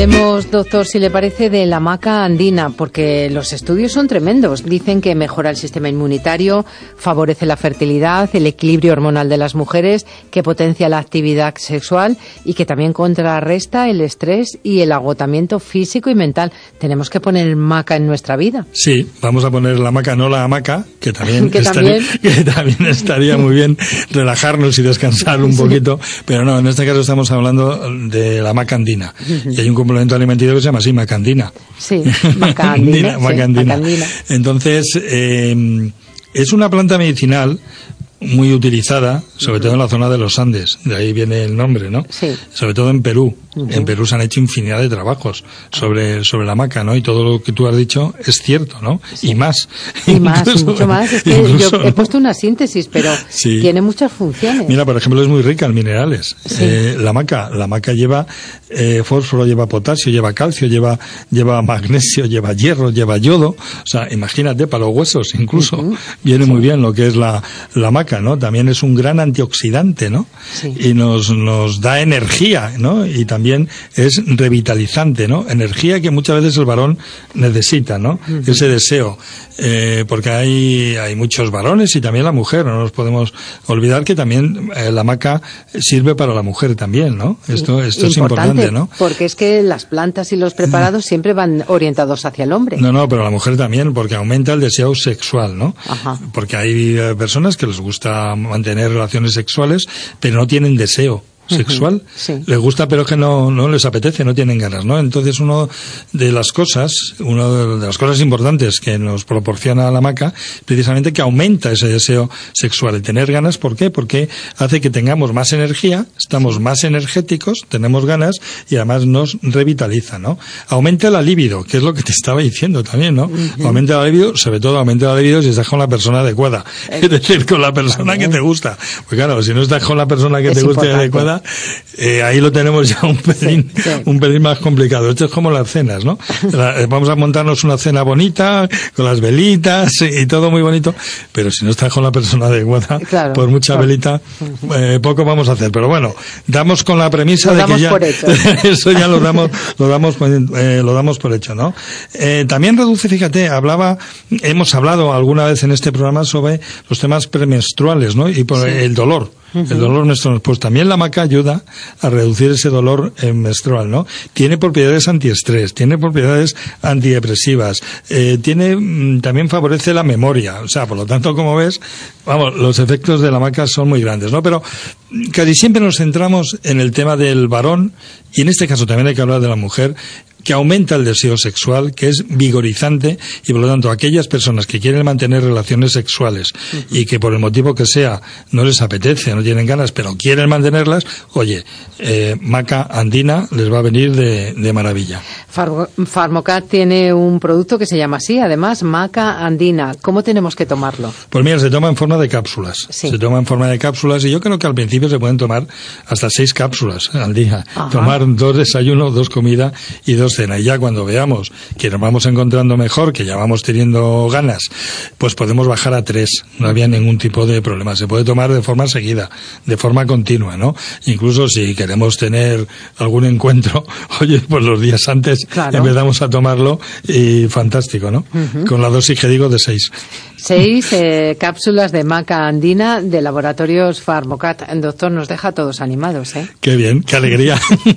Hablemos, doctor, si le parece, de la maca andina, porque los estudios son tremendos. Dicen que mejora el sistema inmunitario, favorece la fertilidad, el equilibrio hormonal de las mujeres, que potencia la actividad sexual y que también contrarresta el estrés y el agotamiento físico y mental. Tenemos que poner maca en nuestra vida. Sí, vamos a poner la maca, no la hamaca, que también, ¿Que estaría, también? que también estaría muy bien relajarnos y descansar un poquito, pero no, en este caso estamos hablando de la maca andina. Y hay un complemento alimenticio que se llama así, maca andina. Sí, maca andina. maca sí, andina. maca andina. Entonces, eh, es una planta medicinal muy utilizada, sobre todo en la zona de los Andes, de ahí viene el nombre, ¿no? Sí. Sobre todo en Perú. Uh-huh. En Perú se han hecho infinidad de trabajos sobre, sobre la maca, ¿no? Y todo lo que tú has dicho es cierto, ¿no? Sí. Y más. Y más, Incluso, mucho más. Es que incluso, yo he puesto una síntesis, pero sí. tiene muchas funciones. Mira, por ejemplo, es muy rica en minerales. Sí. Eh, la maca, la maca lleva eh, fósforo, lleva potasio, lleva calcio, lleva, lleva magnesio, lleva hierro, lleva yodo. O sea, imagínate, para los huesos incluso. Uh-huh. Viene sí. muy bien lo que es la, la maca, ¿no? También es un gran antioxidante, ¿no? Sí. Y nos, nos da energía, ¿no? Y también es revitalizante, ¿no? Energía que muchas veces el varón necesita, ¿no? Uh-huh. Ese deseo. Eh, porque hay, hay muchos varones y también la mujer. No nos podemos olvidar que también eh, la maca sirve para la mujer también, ¿no? Esto, esto es importante, ¿no? Porque es que las plantas y los preparados siempre van orientados hacia el hombre. No, no, pero la mujer también, porque aumenta el deseo sexual, ¿no? Ajá. Porque hay eh, personas que les gusta mantener relaciones sexuales, pero no tienen deseo sexual, uh-huh, sí. les gusta pero que no, no les apetece, no tienen ganas, ¿no? Entonces uno de las cosas, una de las cosas importantes que nos proporciona la maca, precisamente que aumenta ese deseo sexual, el tener ganas. ¿Por qué? Porque hace que tengamos más energía, estamos más energéticos, tenemos ganas y además nos revitaliza, ¿no? Aumenta la libido, que es lo que te estaba diciendo también, ¿no? Uh-huh. Aumenta la libido, sobre todo aumenta la libido si estás con la persona adecuada, eh, es decir, con la persona también. que te gusta. Pues claro, si no estás con la persona que es te gusta y adecuada, Eh, ahí lo tenemos ya un pelín, sí, sí. un pelín más complicado. Esto es como las cenas, ¿no? La, vamos a montarnos una cena bonita, con las velitas y, y todo muy bonito, pero si no estás con la persona adecuada, claro, por mucha claro. velita, eh, poco vamos a hacer. Pero bueno, damos con la premisa lo de que ya, por hecho. Eso ya lo damos, lo damos, eh, lo damos por hecho, ¿no? Eh, también reduce, fíjate, hablaba, hemos hablado alguna vez en este programa sobre los temas premenstruales, ¿no? Y por sí. el dolor. Uh-huh. El dolor menstrual, pues también la maca ayuda a reducir ese dolor eh, menstrual, ¿no? Tiene propiedades antiestrés, tiene propiedades antidepresivas, eh, tiene, mm, también favorece la memoria, o sea, por lo tanto, como ves, vamos, los efectos de la maca son muy grandes, ¿no? Pero casi siempre nos centramos en el tema del varón, y en este caso también hay que hablar de la mujer, que aumenta el deseo sexual, que es vigorizante, y por lo tanto aquellas personas que quieren mantener relaciones sexuales uh-huh. y que por el motivo que sea no les apetece, no tienen ganas, pero quieren mantenerlas, oye, eh, maca andina les va a venir de, de maravilla. Far- Farmocat tiene un producto que se llama así, además, maca andina. ¿Cómo tenemos que tomarlo? Pues mira, se toma en forma de cápsulas. Sí. Se toma en forma de cápsulas y yo creo que al principio se pueden tomar hasta seis cápsulas al día. Ajá. Tomar dos desayunos, dos comidas y dos cena. Y ya cuando veamos que nos vamos encontrando mejor, que ya vamos teniendo ganas, pues podemos bajar a tres. No había ningún tipo de problema. Se puede tomar de forma seguida, de forma continua, ¿no? Incluso si queremos tener algún encuentro, oye, pues los días antes claro. empezamos a tomarlo y fantástico, ¿no? Uh-huh. Con la dosis que digo de seis. Seis eh, cápsulas de maca andina de Laboratorios Farmocat. El doctor nos deja a todos animados, ¿eh? Qué bien, qué alegría.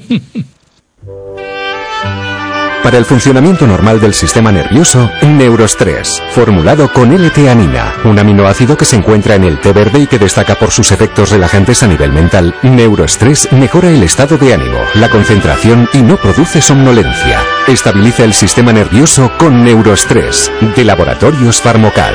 Para el funcionamiento normal del sistema nervioso, Neurostress, formulado con L-teanina, un aminoácido que se encuentra en el té verde y que destaca por sus efectos relajantes a nivel mental. Neurostress mejora el estado de ánimo, la concentración y no produce somnolencia. Estabiliza el sistema nervioso con Neurostress, de Laboratorios Farmocat.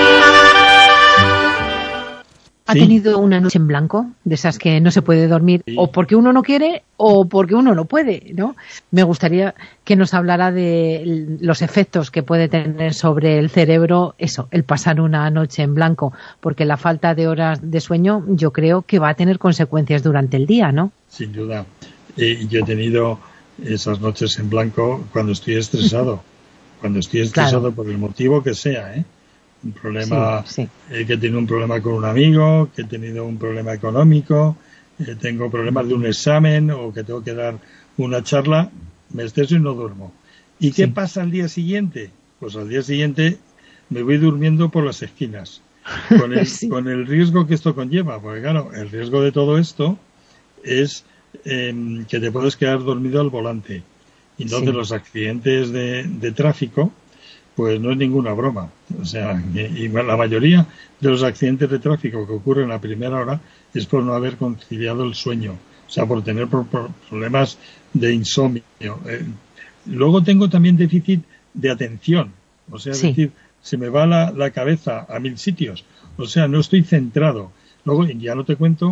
¿Ha ¿Sí? tenido una noche en blanco? De esas que no se puede dormir, sí. o porque uno no quiere o porque uno no puede, ¿no? Me gustaría que nos hablara de los efectos que puede tener sobre el cerebro eso, el pasar una noche en blanco, porque la falta de horas de sueño yo creo que va a tener consecuencias durante el día, ¿no? Sin duda. Eh, yo he tenido esas noches en blanco cuando estoy estresado, cuando estoy estresado claro. por el motivo que sea, ¿eh? Un problema, sí, sí. Eh, que he tenido un problema con un amigo, que he tenido un problema económico, eh, tengo problemas de un examen o que tengo que dar una charla me estreso y no duermo. ¿Y qué sí. pasa al día siguiente? Pues al día siguiente me voy durmiendo por las esquinas, con el, sí. con el riesgo que esto conlleva, porque claro, el riesgo de todo esto es eh, que te puedes quedar dormido al volante. Y entonces sí. los accidentes de, de tráfico, pues no es ninguna broma. O sea, y la mayoría de los accidentes de tráfico que ocurren a primera hora es por no haber conciliado el sueño, o sea, por tener por, por problemas de insomnio. Eh, luego tengo también déficit de atención, o sea, sí. es decir, se me va la, la cabeza a mil sitios, o sea, no estoy centrado. Luego, ya no te cuento,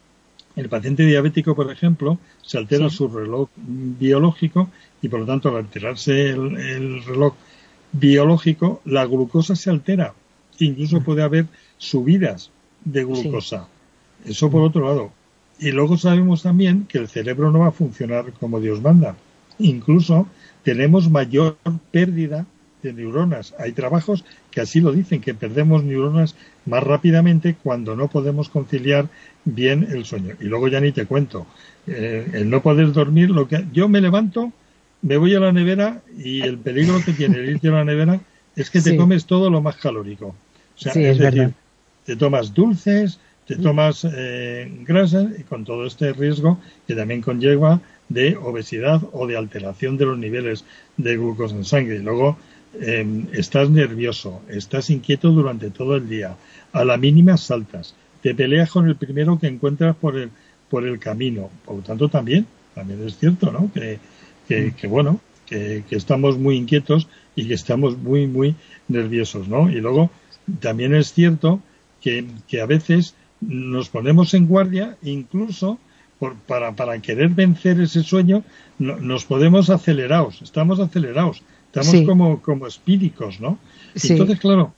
el paciente diabético, por ejemplo, se altera sí. su reloj biológico y, por lo tanto, al alterarse el, el reloj biológico, la glucosa se altera. Incluso puede haber subidas de glucosa. Sí. Eso por otro lado. Y luego sabemos también que el cerebro no va a funcionar como Dios manda. Incluso tenemos mayor pérdida de neuronas. Hay trabajos que así lo dicen, que perdemos neuronas más rápidamente cuando no podemos conciliar bien el sueño. Y luego ya ni te cuento. Eh, el no poder dormir, lo que yo me levanto, me voy a la nevera y el peligro que tiene el irte a la nevera es que te sí. comes todo lo más calórico. O sea, sí, es, es decir, verdad. te tomas dulces, te tomas eh, grasas, y con todo este riesgo que también conlleva de obesidad o de alteración de los niveles de glucosa en sangre. Y luego eh, estás nervioso, estás inquieto durante todo el día, a la mínima saltas, te peleas con el primero que encuentras por el por el camino. Por lo tanto, también, también es cierto, ¿no? Que, que, que bueno, que, que estamos muy inquietos y que estamos muy, muy nerviosos, ¿no? Y luego, también es cierto que, que a veces nos ponemos en guardia, incluso por, para, para querer vencer ese sueño, no, nos podemos acelerados, estamos acelerados, estamos sí. como, como espíricos, ¿no? Sí. Entonces, claro,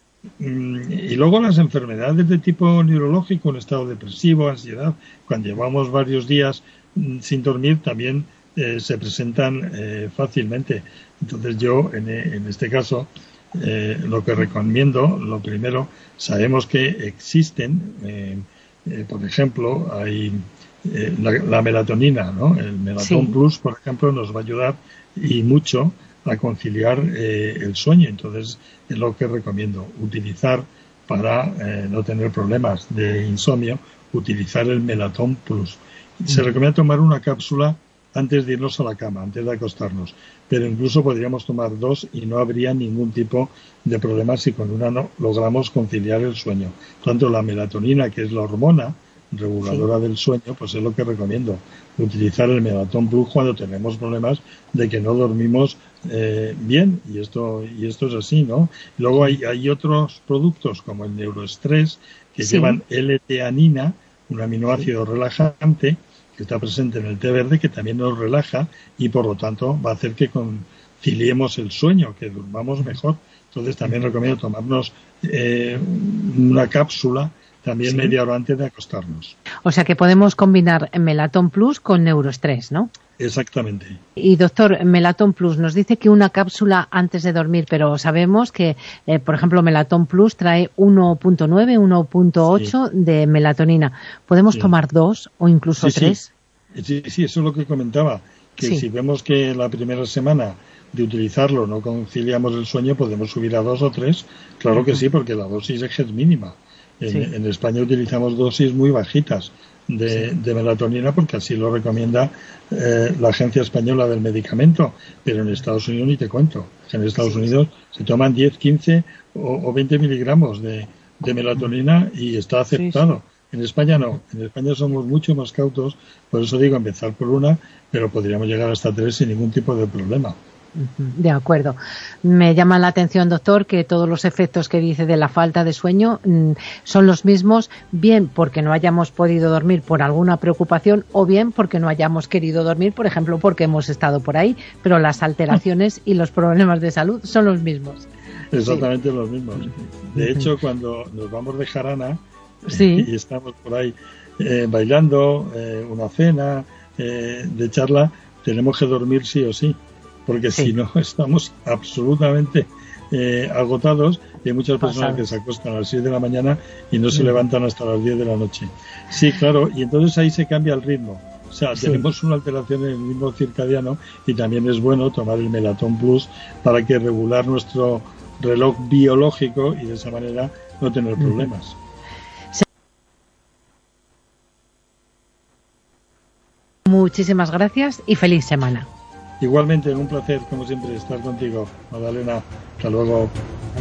y luego las enfermedades de tipo neurológico, un estado depresivo, ansiedad, cuando llevamos varios días sin dormir, también eh, se presentan eh, fácilmente. Entonces yo, en, en este caso, eh, lo que recomiendo, lo primero, sabemos que existen, eh, eh, por ejemplo, hay eh, la, la melatonina, ¿no? El Melatón sí. Plus, por ejemplo, nos va a ayudar y mucho a conciliar eh, el sueño. Entonces, es lo que recomiendo, utilizar para eh, no tener problemas de insomnio, utilizar el Melatón Plus. Se recomienda tomar una cápsula antes de irnos a la cama, antes de acostarnos, pero incluso podríamos tomar dos y no habría ningún tipo de problema si con una no logramos conciliar el sueño. Tanto la melatonina, que es la hormona reguladora sí. del sueño, pues es lo que recomiendo, utilizar el Melatón Plus cuando tenemos problemas de que no dormimos eh, bien, y esto y esto es así, ¿no? Luego hay, hay otros productos como el Neurostress que sí. llevan L-teanina, un aminoácido sí. relajante que está presente en el té verde, que también nos relaja y por lo tanto va a hacer que conciliemos el sueño, que durmamos mejor. Entonces también recomiendo tomarnos eh, una cápsula también sí. media hora antes de acostarnos. O sea que podemos combinar Melatón Plus con Neurostress, ¿no? Exactamente. Y doctor, Melatón Plus nos dice que una cápsula antes de dormir, pero sabemos que, eh, por ejemplo, Melatón Plus trae uno punto nueve, uno punto ocho sí. de melatonina. ¿Podemos sí. tomar dos o incluso sí, tres? Sí. sí, sí, eso es lo que comentaba, que sí. si vemos que la primera semana de utilizarlo no conciliamos el sueño, podemos subir a dos o tres. Claro uh-huh. que sí, porque la dosis es mínima. En, sí. en España utilizamos dosis muy bajitas de, sí. de melatonina porque así lo recomienda eh, la Agencia Española del Medicamento, pero en Estados Unidos ni te cuento. En Estados sí. Unidos se toman diez, quince o, o veinte miligramos de, de melatonina y está aceptado. Sí, sí. En España no. En España somos mucho más cautos, por eso digo empezar por una, pero podríamos llegar hasta tres sin ningún tipo de problema. De acuerdo. Me llama la atención, doctor, que todos los efectos que dice de la falta de sueño mmm, son los mismos, bien porque no hayamos podido dormir por alguna preocupación o bien porque no hayamos querido dormir, por ejemplo, porque hemos estado por ahí, pero las alteraciones y los problemas de salud son los mismos. Exactamente sí. los mismos. De hecho, cuando nos vamos de jarana sí. y estamos por ahí eh, bailando, eh, una cena, eh, de charla, tenemos que dormir sí o sí. Porque sí. si no estamos absolutamente eh, agotados y hay muchas personas Pasado. que se acuestan a las seis de la mañana y no se mm. levantan hasta las diez de la noche. Sí, claro, y entonces ahí se cambia el ritmo. O sea, Sí. tenemos una alteración en el ritmo circadiano y también es bueno tomar el Melatón Plus para que regular nuestro reloj biológico y de esa manera no tener problemas. Muchísimas gracias y feliz semana. Igualmente, un placer, como siempre, estar contigo, Magdalena. Hasta luego.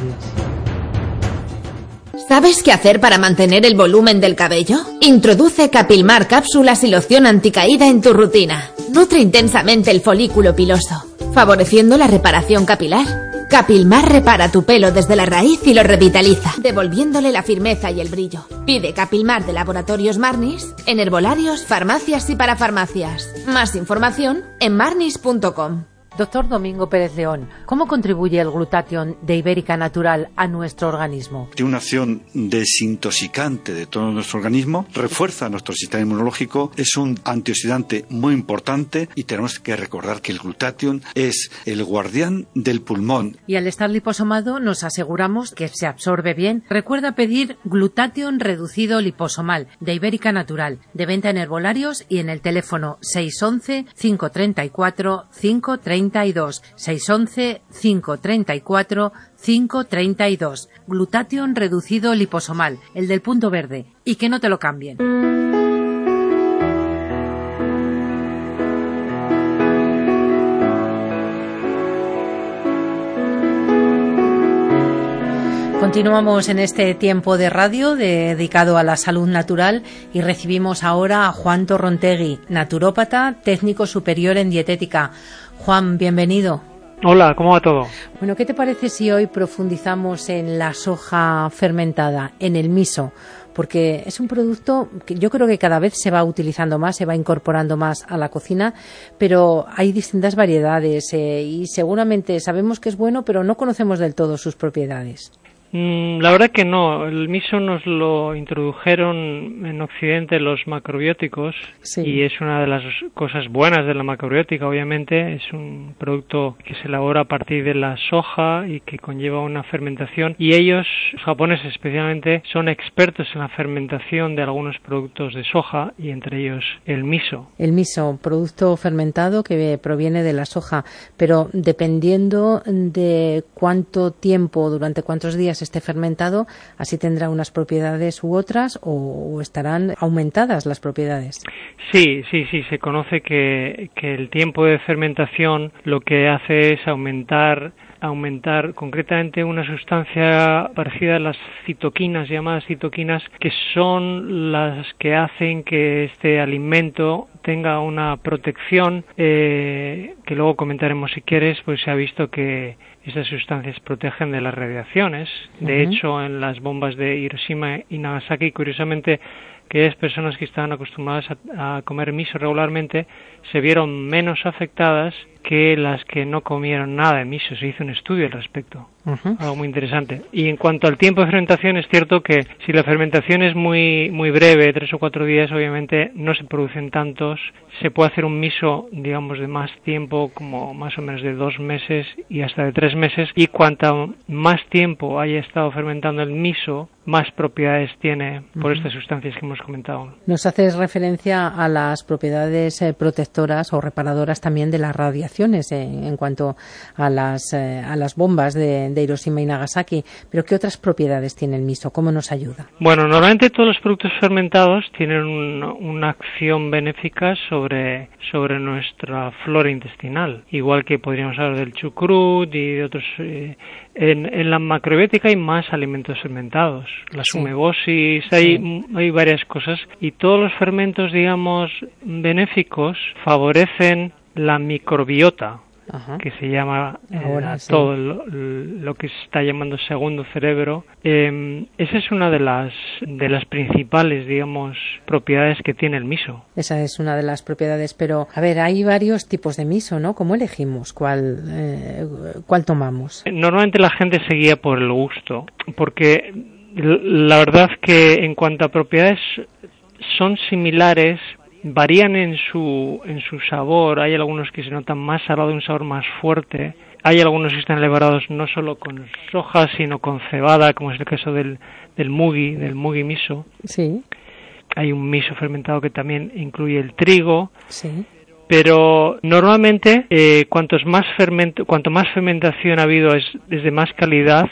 ¿Sabes qué hacer para mantener el volumen del cabello? Introduce Capilmar cápsulas y loción anticaída en tu rutina. Nutre intensamente el folículo piloso, favoreciendo la reparación capilar. Capilmar repara tu pelo desde la raíz y lo revitaliza, devolviéndole la firmeza y el brillo. Pide Capilmar de Laboratorios Marnis en herbolarios, farmacias y parafarmacias. Más información en marnis punto com. Doctor Domingo Pérez León, ¿cómo contribuye el glutatión de Ibérica Natural a nuestro organismo? Tiene una acción desintoxicante de todo nuestro organismo, refuerza nuestro sistema inmunológico, es un antioxidante muy importante y tenemos que recordar que el glutatión es el guardián del pulmón. Y al estar liposomado nos aseguramos que se absorbe bien. Recuerda pedir glutatión reducido liposomal de Ibérica Natural, de venta en herbolarios y en el teléfono seis once, cinco treinta y cuatro, cinco treinta y dos, seis once, cinco treinta y cuatro, cinco treinta y dos. Glutatión reducido liposomal, el del punto verde, y que no te lo cambien. Continuamos en este tiempo de radio dedicado a la salud natural y recibimos ahora a Juan Torrontegui, naturópata, técnico superior en dietética. Juan, bienvenido. Hola, ¿cómo va todo? Bueno, ¿qué te parece si hoy profundizamos en la soja fermentada, en el miso? Porque es un producto que yo creo que cada vez se va utilizando más, se va incorporando más a la cocina, pero hay distintas variedades eh, y seguramente sabemos que es bueno, pero no conocemos del todo sus propiedades. Mm, la verdad que no. El miso nos lo introdujeron en Occidente los macrobióticos, sí, y es una de las cosas buenas de la macrobiótica, obviamente. Es un producto que se elabora a partir de la soja y que conlleva una fermentación, y ellos, los japoneses especialmente, son expertos en la fermentación de algunos productos de soja y entre ellos el miso. El miso, producto fermentado que proviene de la soja, pero dependiendo de cuánto tiempo, durante cuántos días esté fermentado, así tendrá unas propiedades u otras o, o estarán aumentadas las propiedades. Sí, sí, sí, se conoce que, que el tiempo de fermentación lo que hace es aumentar aumentar concretamente una sustancia parecida a las citoquinas, llamadas citoquinas, que son las que hacen que este alimento tenga una protección, eh, que luego comentaremos si quieres. Pues se ha visto que esas sustancias protegen de las radiaciones. De uh-huh. hecho, en las bombas de Hiroshima y Nagasaki, curiosamente, aquellas personas que estaban acostumbradas a, a comer miso regularmente se vieron menos afectadas que las que no comieron nada de miso. Se hizo un estudio al respecto. Uh-huh. Algo muy interesante. Y en cuanto al tiempo de fermentación, es cierto que si la fermentación es muy muy breve, tres o cuatro días, obviamente no se producen tantos. Se puede hacer un miso, digamos, de más tiempo, como más o menos de dos meses y hasta de tres meses. Y cuanto más tiempo haya estado fermentando el miso, más propiedades tiene por uh-huh. estas sustancias que hemos comentado. Nos haces referencia a las propiedades eh, protectoras o reparadoras también de las radiaciones eh, en cuanto a las eh, a las bombas de, de Hiroshima y Nagasaki. Pero ¿qué otras propiedades tiene el miso? ¿Cómo nos ayuda? Bueno, normalmente todos los productos fermentados tienen un, una acción benéfica sobre sobre nuestra flora intestinal, igual que podríamos hablar del chucrut y de otros. Eh, en, en la macrobiótica hay más alimentos fermentados. La sí. sumebosis, hay, sí. hay varias cosas, y todos los fermentos, digamos, benéficos favorecen la microbiota. Ajá. Que se llama eh, Ahora, sí. todo lo, lo que se está llamando segundo cerebro. Eh, esa es una de las de las principales, digamos, propiedades que tiene el miso. Esa es una de las propiedades, pero a ver, hay varios tipos de miso, ¿no? ¿Cómo elegimos cuál eh, cuál tomamos? Normalmente la gente se guía por el gusto, porque la verdad que en cuanto a propiedades son similares. Varían en su en su sabor. Hay algunos que se notan más salado, un sabor más fuerte. Hay algunos que están elaborados no solo con soja, sino con cebada, como es el caso del del mugi, del mugi miso. Sí. hay un miso fermentado que también incluye el trigo. Sí. Pero normalmente eh, cuantos más fermento, cuanto más fermentación ha habido es, es de más calidad,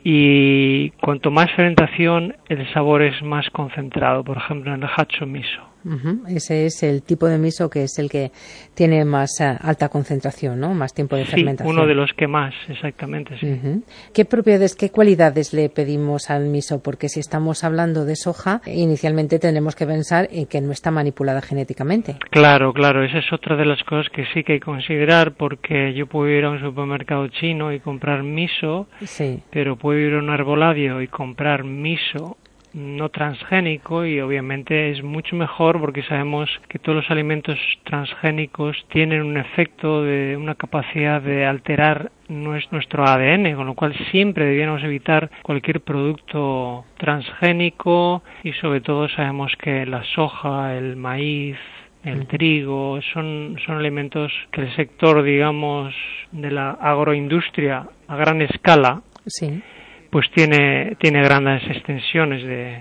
y cuanto más fermentación el sabor es más concentrado. Por ejemplo, en el Hacho miso. Uh-huh. Ese es el tipo de miso que es el que tiene más uh, alta concentración, ¿no? Más tiempo de sí, fermentación. Uno de los que más, exactamente, sí. Uh-huh. ¿Qué propiedades, qué cualidades le pedimos al miso? Porque si estamos hablando de soja, inicialmente tenemos que pensar en que no está manipulada genéticamente. Claro, claro, esa es otra de las cosas que sí que hay que considerar, porque yo puedo ir a un supermercado chino y comprar miso, sí. pero puedo ir a un arbolario y comprar miso no transgénico, y obviamente es mucho mejor porque sabemos que todos los alimentos transgénicos tienen un efecto de una capacidad de alterar nuestro A D N, con lo cual siempre debiéramos evitar cualquier producto transgénico, y sobre todo sabemos que la soja, el maíz, el trigo, son, son alimentos que el sector, digamos, de la agroindustria a gran escala, sí. pues tiene tiene grandes extensiones de,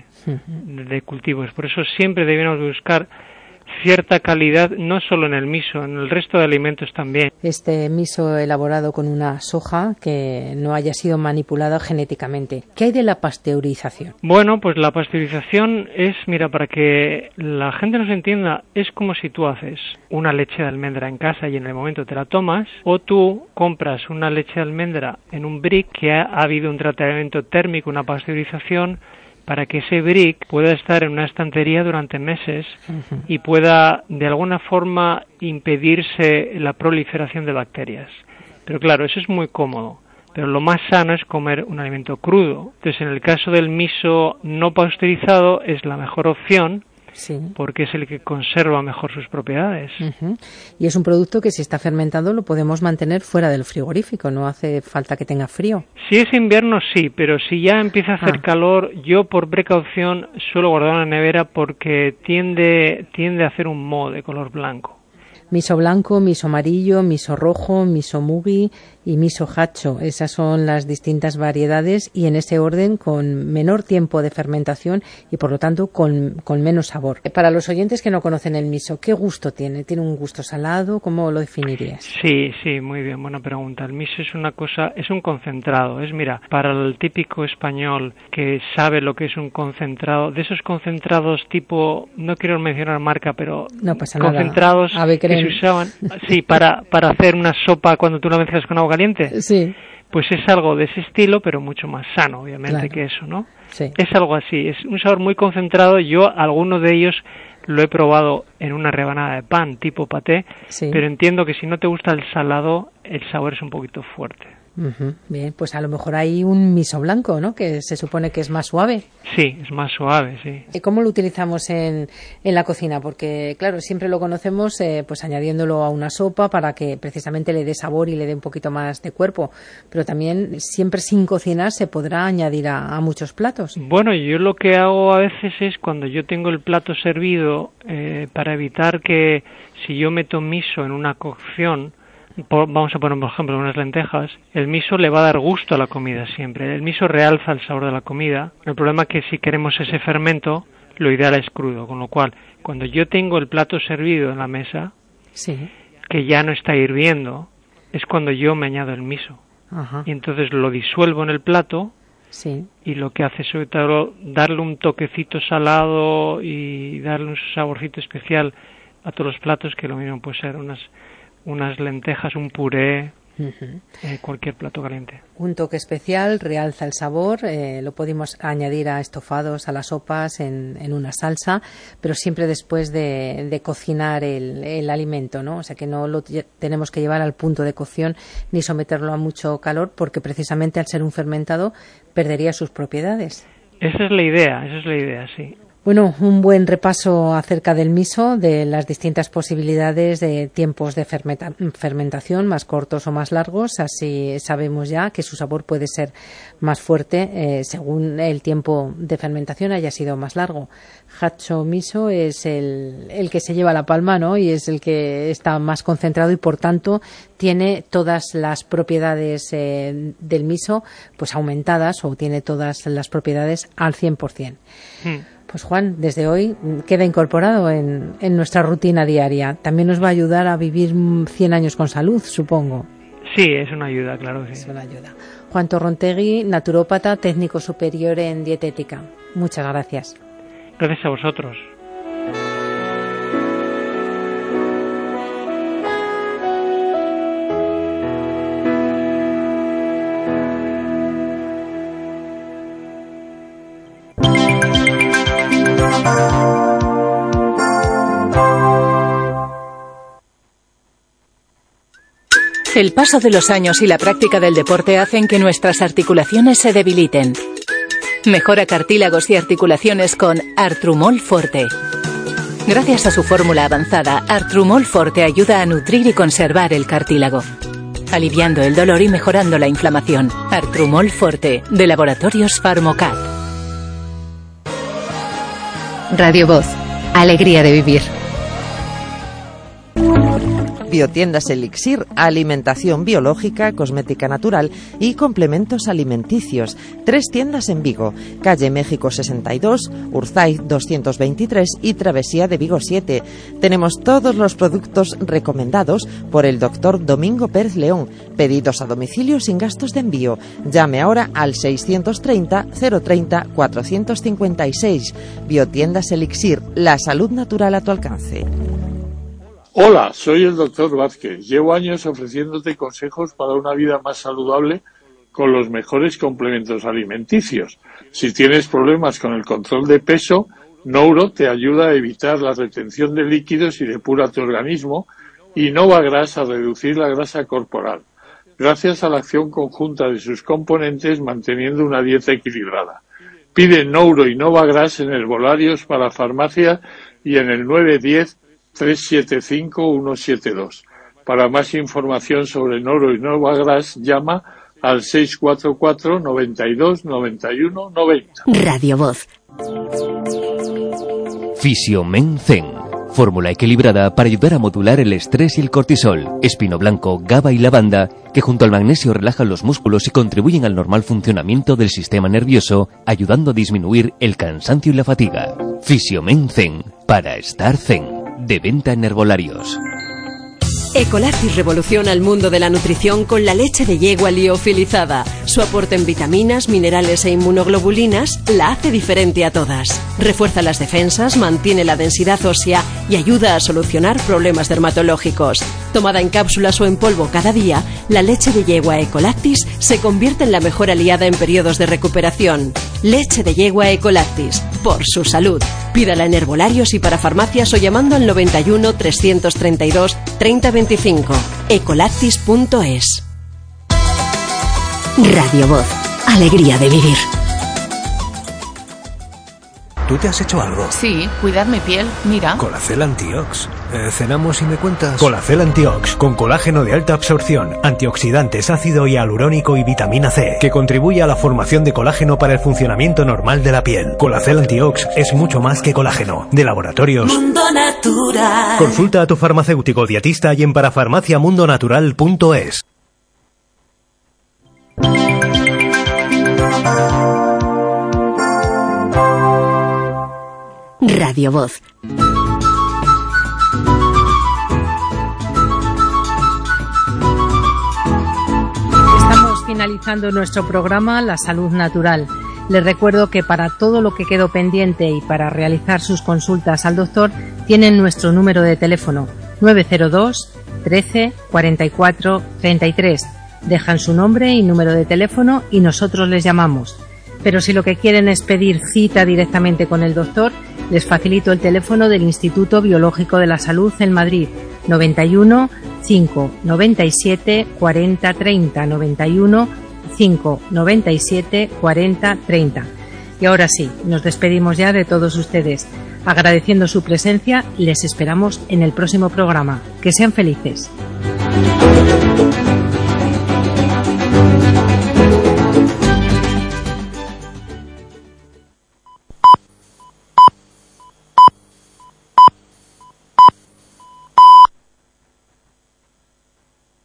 de cultivos. Por eso siempre debemos buscar cierta calidad, no solo en el miso, en el resto de alimentos también. Este miso elaborado con una soja que no haya sido manipulada genéticamente. ¿Qué hay de la pasteurización? Bueno, pues la pasteurización es, mira, para que la gente nos entienda, es como si tú haces una leche de almendra en casa y en el momento te la tomas, o tú compras una leche de almendra en un brick que ha, ha habido un tratamiento térmico, una pasteurización, para que ese brick pueda estar en una estantería durante meses uh-huh. y pueda de alguna forma impedirse la proliferación de bacterias. Pero claro, eso es muy cómodo, pero lo más sano es comer un alimento crudo. Entonces, en el caso del miso no pasteurizado es la mejor opción, sí. porque es el que conserva mejor sus propiedades. Uh-huh. Y es un producto que si está fermentado lo podemos mantener fuera del frigorífico, no hace falta que tenga frío. Si es invierno sí, pero si ya empieza a hacer ah. calor, yo por precaución suelo guardarlo en la nevera porque tiende, tiende a hacer un moho de color blanco. Miso blanco, miso amarillo, miso rojo, miso mugi y miso hacho. Esas son las distintas variedades, y en ese orden con menor tiempo de fermentación y por lo tanto con, con menos sabor. Para los oyentes que no conocen el miso, ¿qué gusto tiene? ¿Tiene un gusto salado? ¿Cómo lo definirías? Sí, sí, muy bien, buena pregunta. El miso es una cosa, es un concentrado. Es, mira, para el típico español que sabe lo que es un concentrado, de esos concentrados tipo, no quiero mencionar marca, pero no pasa concentrados nada. Ave que se usaban, sí, para, para hacer una sopa cuando tú la mezclas con agua caliente. Sí. Pues es algo de ese estilo, pero mucho más sano, obviamente, claro. que eso, ¿no? Sí. Es algo así, es un sabor muy concentrado. Yo, alguno de ellos lo he probado en una rebanada de pan, tipo paté, sí. pero entiendo que si no te gusta el salado, el sabor es un poquito fuerte. Uh-huh. Bien, pues a lo mejor hay un miso blanco, ¿no? Que se supone que es más suave. Sí, es más suave, sí. ¿Y cómo lo utilizamos en, en la cocina? Porque, claro, siempre lo conocemos eh, pues añadiéndolo a una sopa para que precisamente le dé sabor y le dé un poquito más de cuerpo. Pero también, siempre sin cocinar, se podrá añadir a, a muchos platos. Bueno, yo lo que hago a veces es cuando yo tengo el plato servido, eh, para evitar que si yo meto miso en una cocción, Por, vamos a poner por ejemplo unas lentejas, el miso le va a dar gusto a la comida siempre. El miso realza el sabor de la comida. El problema es que si queremos ese fermento, lo ideal es crudo, con lo cual cuando yo tengo el plato servido en la mesa, sí. que ya no está hirviendo, es cuando yo me añado el miso. Ajá. Y entonces lo disuelvo en el plato, sí. y lo que hace es sobre todo darle un toquecito salado y darle un saborcito especial a todos los platos, que lo mismo puede ser unas unas lentejas, un puré, uh-huh. eh, cualquier plato caliente. Un toque especial, realza el sabor, eh, lo podemos añadir a estofados, a las sopas, en, en una salsa, pero siempre después de, de cocinar el, el alimento, ¿no? O sea que no lo tenemos que llevar al punto de cocción ni someterlo a mucho calor, porque precisamente al ser un fermentado perdería sus propiedades. Esa es la idea, esa es la idea, sí. Bueno, un buen repaso acerca del miso, de las distintas posibilidades de tiempos de fermenta- fermentación, más cortos o más largos. Así sabemos ya que su sabor puede ser más fuerte eh, según el tiempo de fermentación haya sido más largo. Hacho miso es el, el que se lleva la palma, ¿no? Y es el que está más concentrado y por tanto tiene todas las propiedades eh, del miso pues aumentadas, o tiene todas las propiedades al cien por ciento. Hmm. Pues Juan, desde hoy queda incorporado en, en nuestra rutina diaria. También nos va a ayudar a vivir cien años con salud, supongo. Sí, es una ayuda, claro que sí. Es una ayuda. Juan Torrontegui, naturópata, técnico superior en dietética. Muchas gracias. Gracias a vosotros. El paso de los años y la práctica del deporte hacen que nuestras articulaciones se debiliten. Mejora cartílagos y articulaciones con Artrumol Forte. Gracias a su fórmula avanzada, Artrumol Forte ayuda a nutrir y conservar el cartílago, aliviando el dolor y mejorando la inflamación. Artrumol Forte, de Laboratorios Pharmocat. Radio Voz, alegría de vivir. Biotiendas Elixir, alimentación biológica, cosmética natural y complementos alimenticios. Tres tiendas en Vigo, calle México sesenta y dos, Urzaiz doscientos veintitrés y Travesía de Vigo siete. Tenemos todos los productos recomendados por el doctor Domingo Pérez León. Pedidos a domicilio sin gastos de envío. Llame ahora al seiscientos treinta, cero treinta, cuatrocientos cincuenta y seis. Biotiendas Elixir, la salud natural a tu alcance. Hola, soy el doctor Vázquez. Llevo años ofreciéndote consejos para una vida más saludable con los mejores complementos alimenticios. Si tienes problemas con el control de peso, Nouro te ayuda a evitar la retención de líquidos y depura tu organismo, y Novagras a reducir la grasa corporal, gracias a la acción conjunta de sus componentes manteniendo una dieta equilibrada. Pide Nouro y Novagras en herbolarios para farmacia y en el nueve uno cero, tres siete cinco, uno siete dos. Para más información sobre Nouro y Novagras, llama al seis cuatro cuatro, noventa y dos, noventa y uno, noventa. Radio Voz. Fisiomen Zen. Fórmula equilibrada para ayudar a modular el estrés y el cortisol. Espino blanco, GABA y lavanda, que junto al magnesio relajan los músculos y contribuyen al normal funcionamiento del sistema nervioso, ayudando a disminuir el cansancio y la fatiga. Fisiomen Zen. Para estar zen. De venta en herbolarios. Ecolactis revoluciona el mundo de la nutrición con la leche de yegua liofilizada. Su aporte en vitaminas, minerales e inmunoglobulinas la hace diferente a todas. Refuerza las defensas, mantiene la densidad ósea y ayuda a solucionar problemas dermatológicos. Tomada en cápsulas o en polvo cada día, la leche de yegua Ecolactis se convierte en la mejor aliada en periodos de recuperación. Leche de yegua Ecolactis, por su salud. Pídala en herbolarios y para farmacias o llamando al noventa y uno, trescientos treinta y dos, treinta veinticinco. ecolactis punto es. Radio Voz, alegría de vivir. ¿Tú te has hecho algo? Sí, cuidar mi piel, mira. Colacel Antiox. Eh, ¿Cenamos y me cuentas? Colacel Antiox, con colágeno de alta absorción, antioxidantes, ácido hialurónico y vitamina C, que contribuye a la formación de colágeno para el funcionamiento normal de la piel. Colacel Antiox es mucho más que colágeno. De Laboratorios Mundo Natural. Consulta a tu farmacéutico dietista y en parafarmacia mundo natural punto es. Radio Voz. Estamos finalizando nuestro programa La Salud Natural. Les recuerdo que para todo lo que quedó pendiente y para realizar sus consultas al doctor tienen nuestro número de teléfono nueve cero dos, trece, cuarenta y cuatro, treinta y tres. Dejan su nombre y número de teléfono y nosotros les llamamos. Pero si lo que quieren es pedir cita directamente con el doctor, les facilito el teléfono del Instituto Biológico de la Salud en Madrid, noventa y uno, cinco, noventa y siete, cuarenta, treinta, noventa y uno, cinco, noventa y siete, cuarenta, treinta. Y ahora sí, nos despedimos ya de todos ustedes. Agradeciendo su presencia, les esperamos en el próximo programa. Que sean felices.